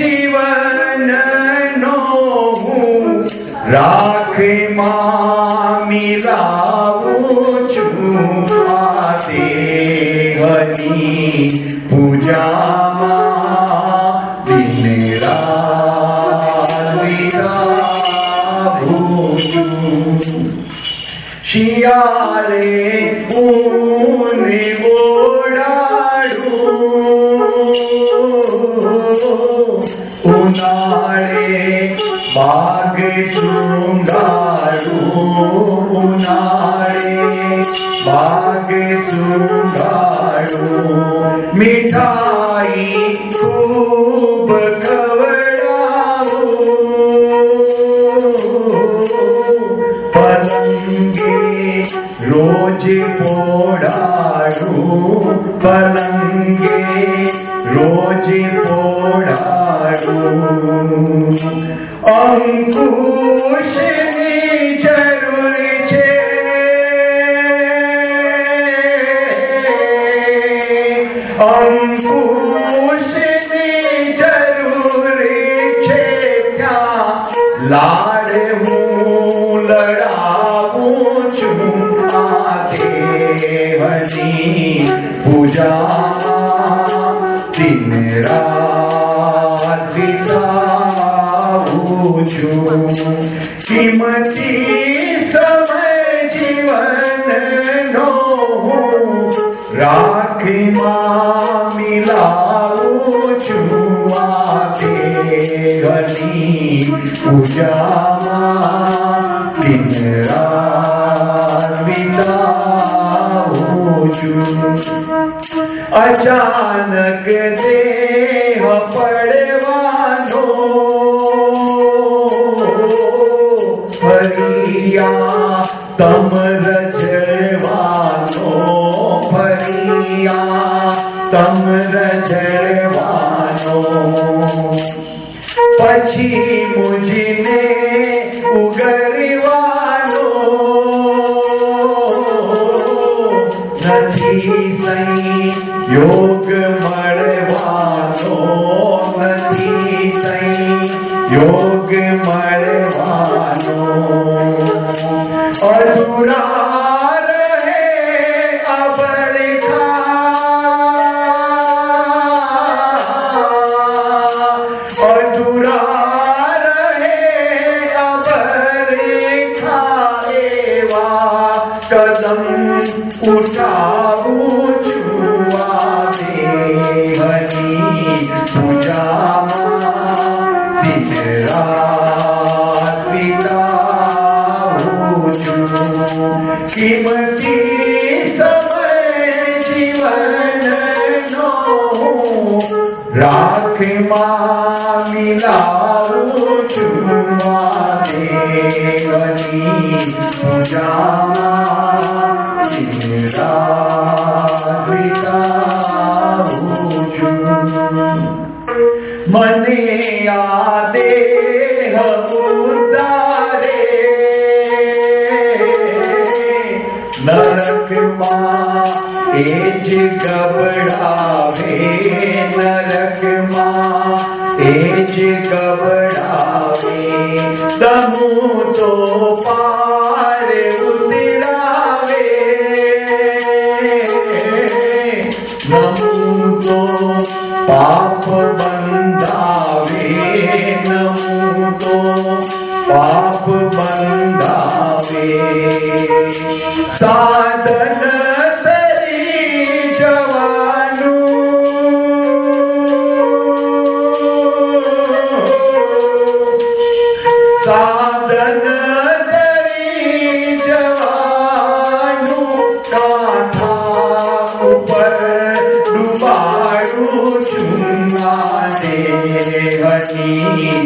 જીવનનો હું રાખમાં મિલાવું છું આ દેહની પૂજામાં દિન રાત વિતાવું છું શિયાળે ઊને ઓઢાડું ઉનાળે બાગ શૃંગારું ઉનાળે બાગ શૃંગારું મીઠાઈ ખૂબ ખવડાવું પલંગે રોજ પોડાડું પલંગે રોજ પોડાડું અંકુશની જરૂર છે અંકુશની જરૂર છે ત્યાં લાડ હું લડાવું છું આ દેવની પૂજામાં દિન રાત વિતાવું છું કિંમતી સમય જીવન રાખમાં મિલાવું છું આ દેહની પૂજામાં દિન રાત વિતાવું છું. અચાનક દેહ પડવાનો ફરિયા તમ રજવાનો, ફરિયા તમ રજવાનો. પછી મુજને ઉગરવાનો નથી સહી યોગ મળવાનો, નથી સહી યોગ મળવાનો. અધૂરા રહે અબરખા, અધૂરા રહે અબરખા. એવા કદમ ઉઠાવું છું આ દેહની પૂજામાં દિન રાત વિતાવું છું. કિંમતી સમય જીવનનો રાખમાં મિલાવું છું આ દેહની પૂજામાં દિન રાત વિતાવું છું. મને આ દેહ ઉતારે નરકમાં એ જ ગબડાવે, નરકમાં એ જ ગબડાવે. તમું તો પાર ઉતરાવે, નમું તો પાપ બંધાવે, નમું તો પાપ બંધાવે. સાધન સરી જવાનું, સાધન સરી જવાનું. કાંઠા ઉપર ડુબાડું છું આ દેહની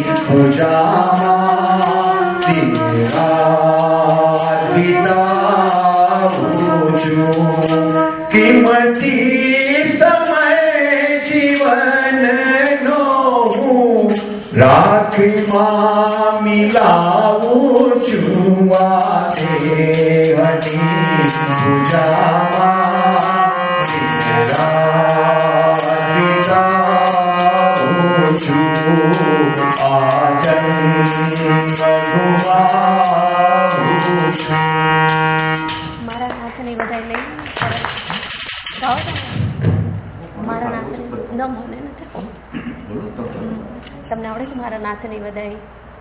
પૂજામાં દિન રાત વિતાવું છું. કિંમતી સમય જીવનનો હું રાખમાં મિલાવું છું આ દેહની પૂજામાં દિન રાત વિતાવું છું. આ જન્મ ગુમાવું છું. મારા નાથની વધાઈ લઈ ગાઓ તમે. મારા નાથની ન મને નથી તમને આવડે છે મારા નાથની વધાઈ?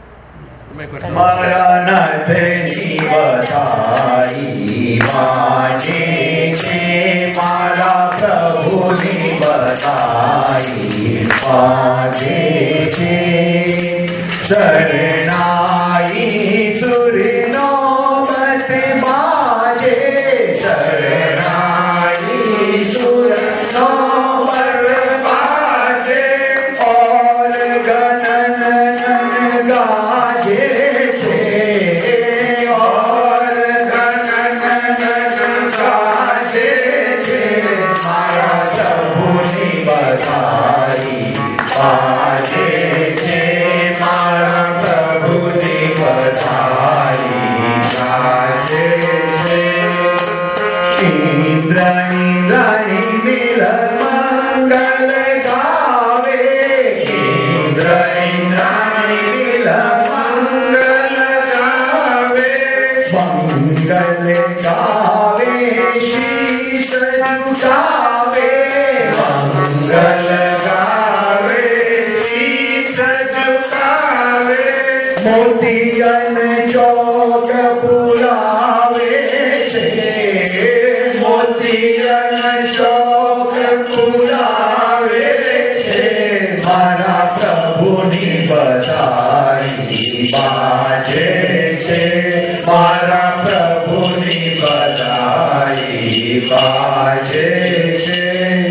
મારા નાથની વધાઈ માને છે, મારા પ્રભુની વધાઈ માને છે. શરણાઈ સુરનો મત માજે, શરણાઈ સુરનો મત માજે. ઓર ગણન ગાજે છે, ઓર ગણન ગાજે છે. મારા પ્રભુની વધાઈ બાજે છે, મારા પ્રભુની વધાઈ ગાજે છે. ઇન્દ્ર ઇન્દ્રાણી મિલ મંગલ ગાવે, ઇન્દ્ર ઇન્દ્રાણી મિલ મંગલ ગાવે. મંગલ ગાવે શીશ ઝુકાવે, મંગલ ગાવે શીશ ઝુકાવે. મોતિયન ચોક પુરાવે છે, મોતિયન સિયન શોક પુરાવે છે મારા પ્રભુની બધાઈ બાજે છે મારા પ્રભુની બધાઈ બાજે છે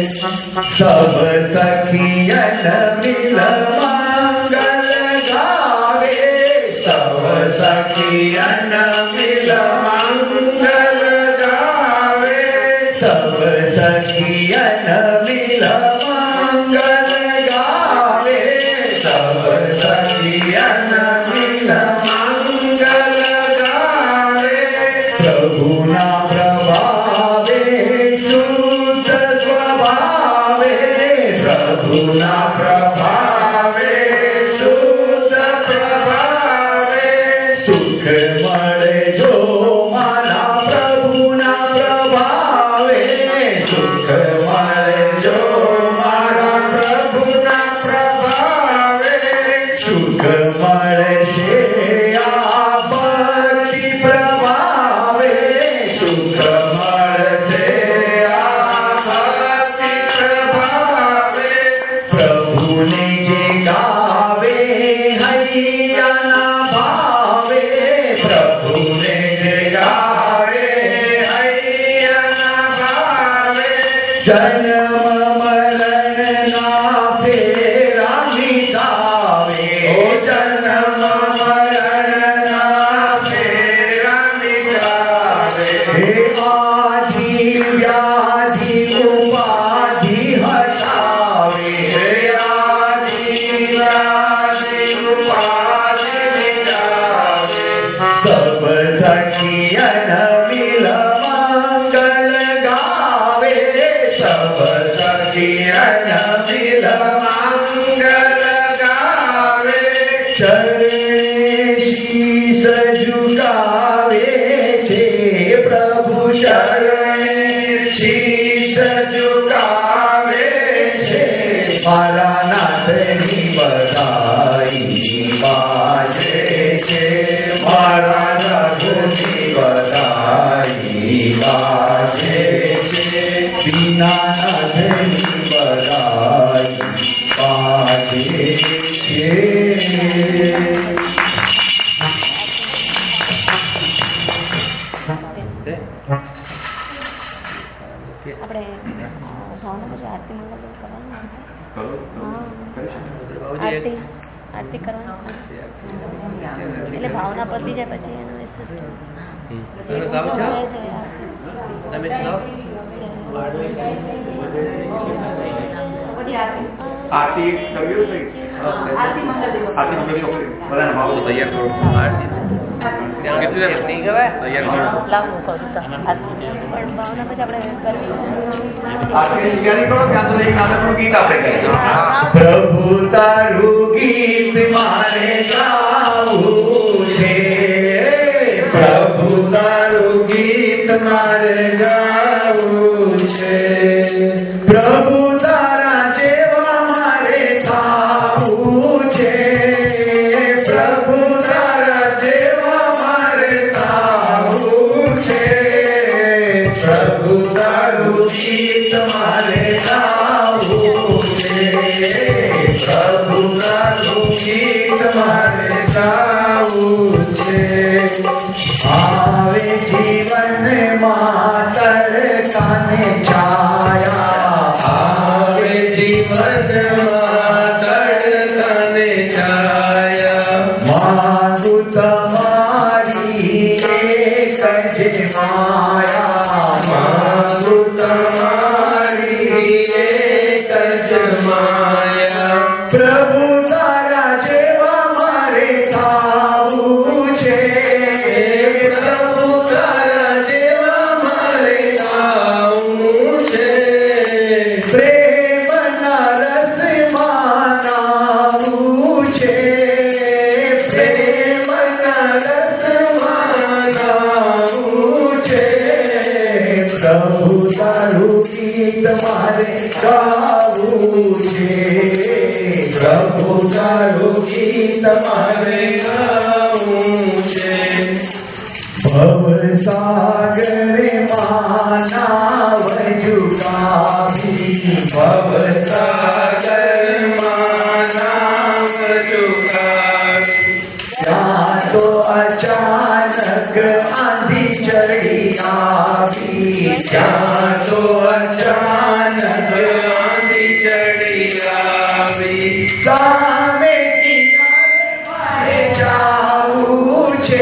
સબ સખિયન મિલ મંગલ ગાવે સબ સખિયન મિલ મંગલ ગાવે સબ સખિયન મિલ મંગલ ગાવે સબ સખિયન મિલ મંગલ ગાવે પ્રભુના પ્રભાવે શુદ્ધ સ્વભાવે પ્રભુના પ્રભાવે શુદ્ધ પ્રભાવે સુખ મળે જો મારા પ્રભુના પ્રભાવે સુખ મળે જો મારા પ્રભુના પ્રભાવે સુખ મળે છે આ ભક્તિ પ્રભાવે સુખ મળશે આ ભક્તિ પ્રભાવે પ્રભુને જે ગાવે હૈયાના ભાવે પ્રભુને જે ગાવે હૈયાના ભાવે જન્મ મરણના ફેરા મિટાવે ઓ જન્મ મરણના ફેરા મિટાવે હે આધિ વ્યાધિ ઉપાધિ હટાવે હે આધિ વ્યાધિ ઉપાધિ મિટાવે સબ સખિયન મિલ મંગલ ગાવે સબ સખિયન મિલ મંગલ ગાવે ચરણે શીશ ઝુકાવે છે પ્રભુ ચરણે શીશ ઝુકાવે છે મારા નાથની બધાઈ બાજે છે મારા નાથની બધાઈ બાજે છે દીનાનાથની બધાઈ બાજે છે આપણે ભાવના પછી આરતી મંગળ કરવાનું આરતી આરતી કરવાની એટલે ભાવના પતી જાય પછી એનું આરતી કરવી છે આરતી મંગળ બધાને ભાવ તૈયાર કરો આરતી પ્રભુ તારું ગીત મારે ગાવું છે પ્રભુ તારું ગીત મારે ગાવું છે પ્રભુ તારા જેવા મારે થાવું છે પ્રભુ તારા જેવા મારે થાવું છે પ્રભુ તારું ગીત મારે ગાવું છે પ્રભુ તારું ગીત મારે ગાવું છે આવે જીવનમાં તડકાને છાયા આવે જીવનમાં તડકાને છાયા માંગુ તમારી એક જ માયા માંગુ તમારી એક જ માયા પ્રભુ તારા જેવા મારે થાવું છે પ્રભુ તારા જેવા મારે થાવું છે પ્રેમના રસમાં નાવું છે પ્રેમના રસમાં નાવું છે પ્રભુ તારું ગીત મારે ગાવું છે પ્રભુ તારું ગીત મારે ગાવું છે ભવસાગરે માના ત્યાં તો અચાનક આંધી ચડી આવી. સામે કિનારે મારે જાવું છે,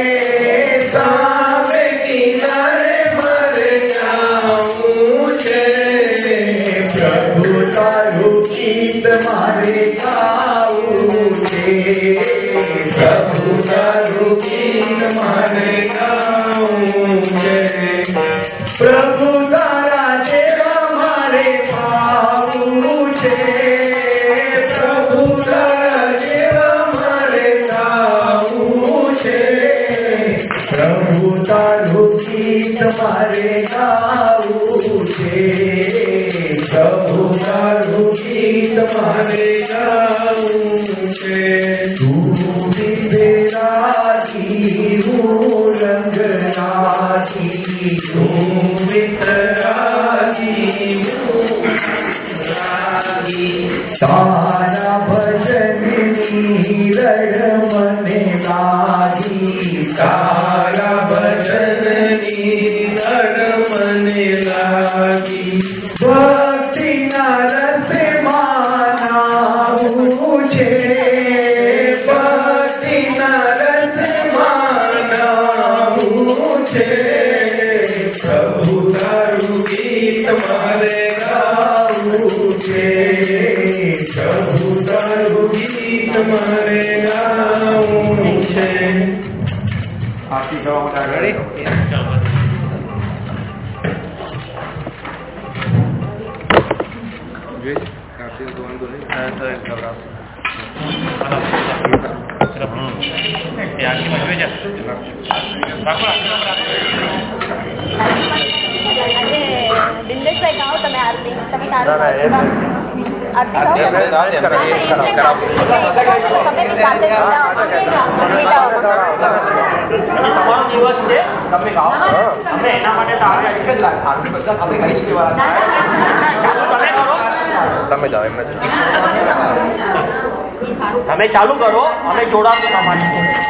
સામે કિનારે મારે જાવું છે. પ્રભુ તારું ગીત મારે ગાવું છે, પ્રભુ તારું ગીત મારે ગાવું છે. પ્રભુ તારા જેવા મારે ભાવવું છે, પ્રભુ તારા જેવા મારે ગાવું છે. પ્રભુ તારું ગીત મારે ગાવું છે, પ્રભુ તારું ગીત મારે ગાવું છે. તું વિરાગી હું રંગરાગી, તું વિતરાગી હું રાગી. તારા ભજનની રડ મને લાગી, તારા ભજનની રડ મને લાગી. ભક્તિના રસે માનાવું છે, ભક્તિના રસે માનાવું છે. પ્રભુ તારું ગીત મારે ગાવું છે, પ્રભુ તારું ગીત મારે ગાવું છે. આરતી કરવા માટે આગળ રેડી? જોઈએ છે કાપી તો વાંધો નહીં. તો એક ખબર બિંદેશભાઈ ગાઓ તમે આરતી, તમે સારું આરતી ગાઓ તમે સાથે તમારો દિવસ છે, તમે ગાઓ. અમે એના માટે તો આવે એક જ લાખ આરતી બધા તમે ગાઈ દેવાના. તમે જાઓ એમને તમે ચાલુ કરો, અમે જોડાશું તમારી.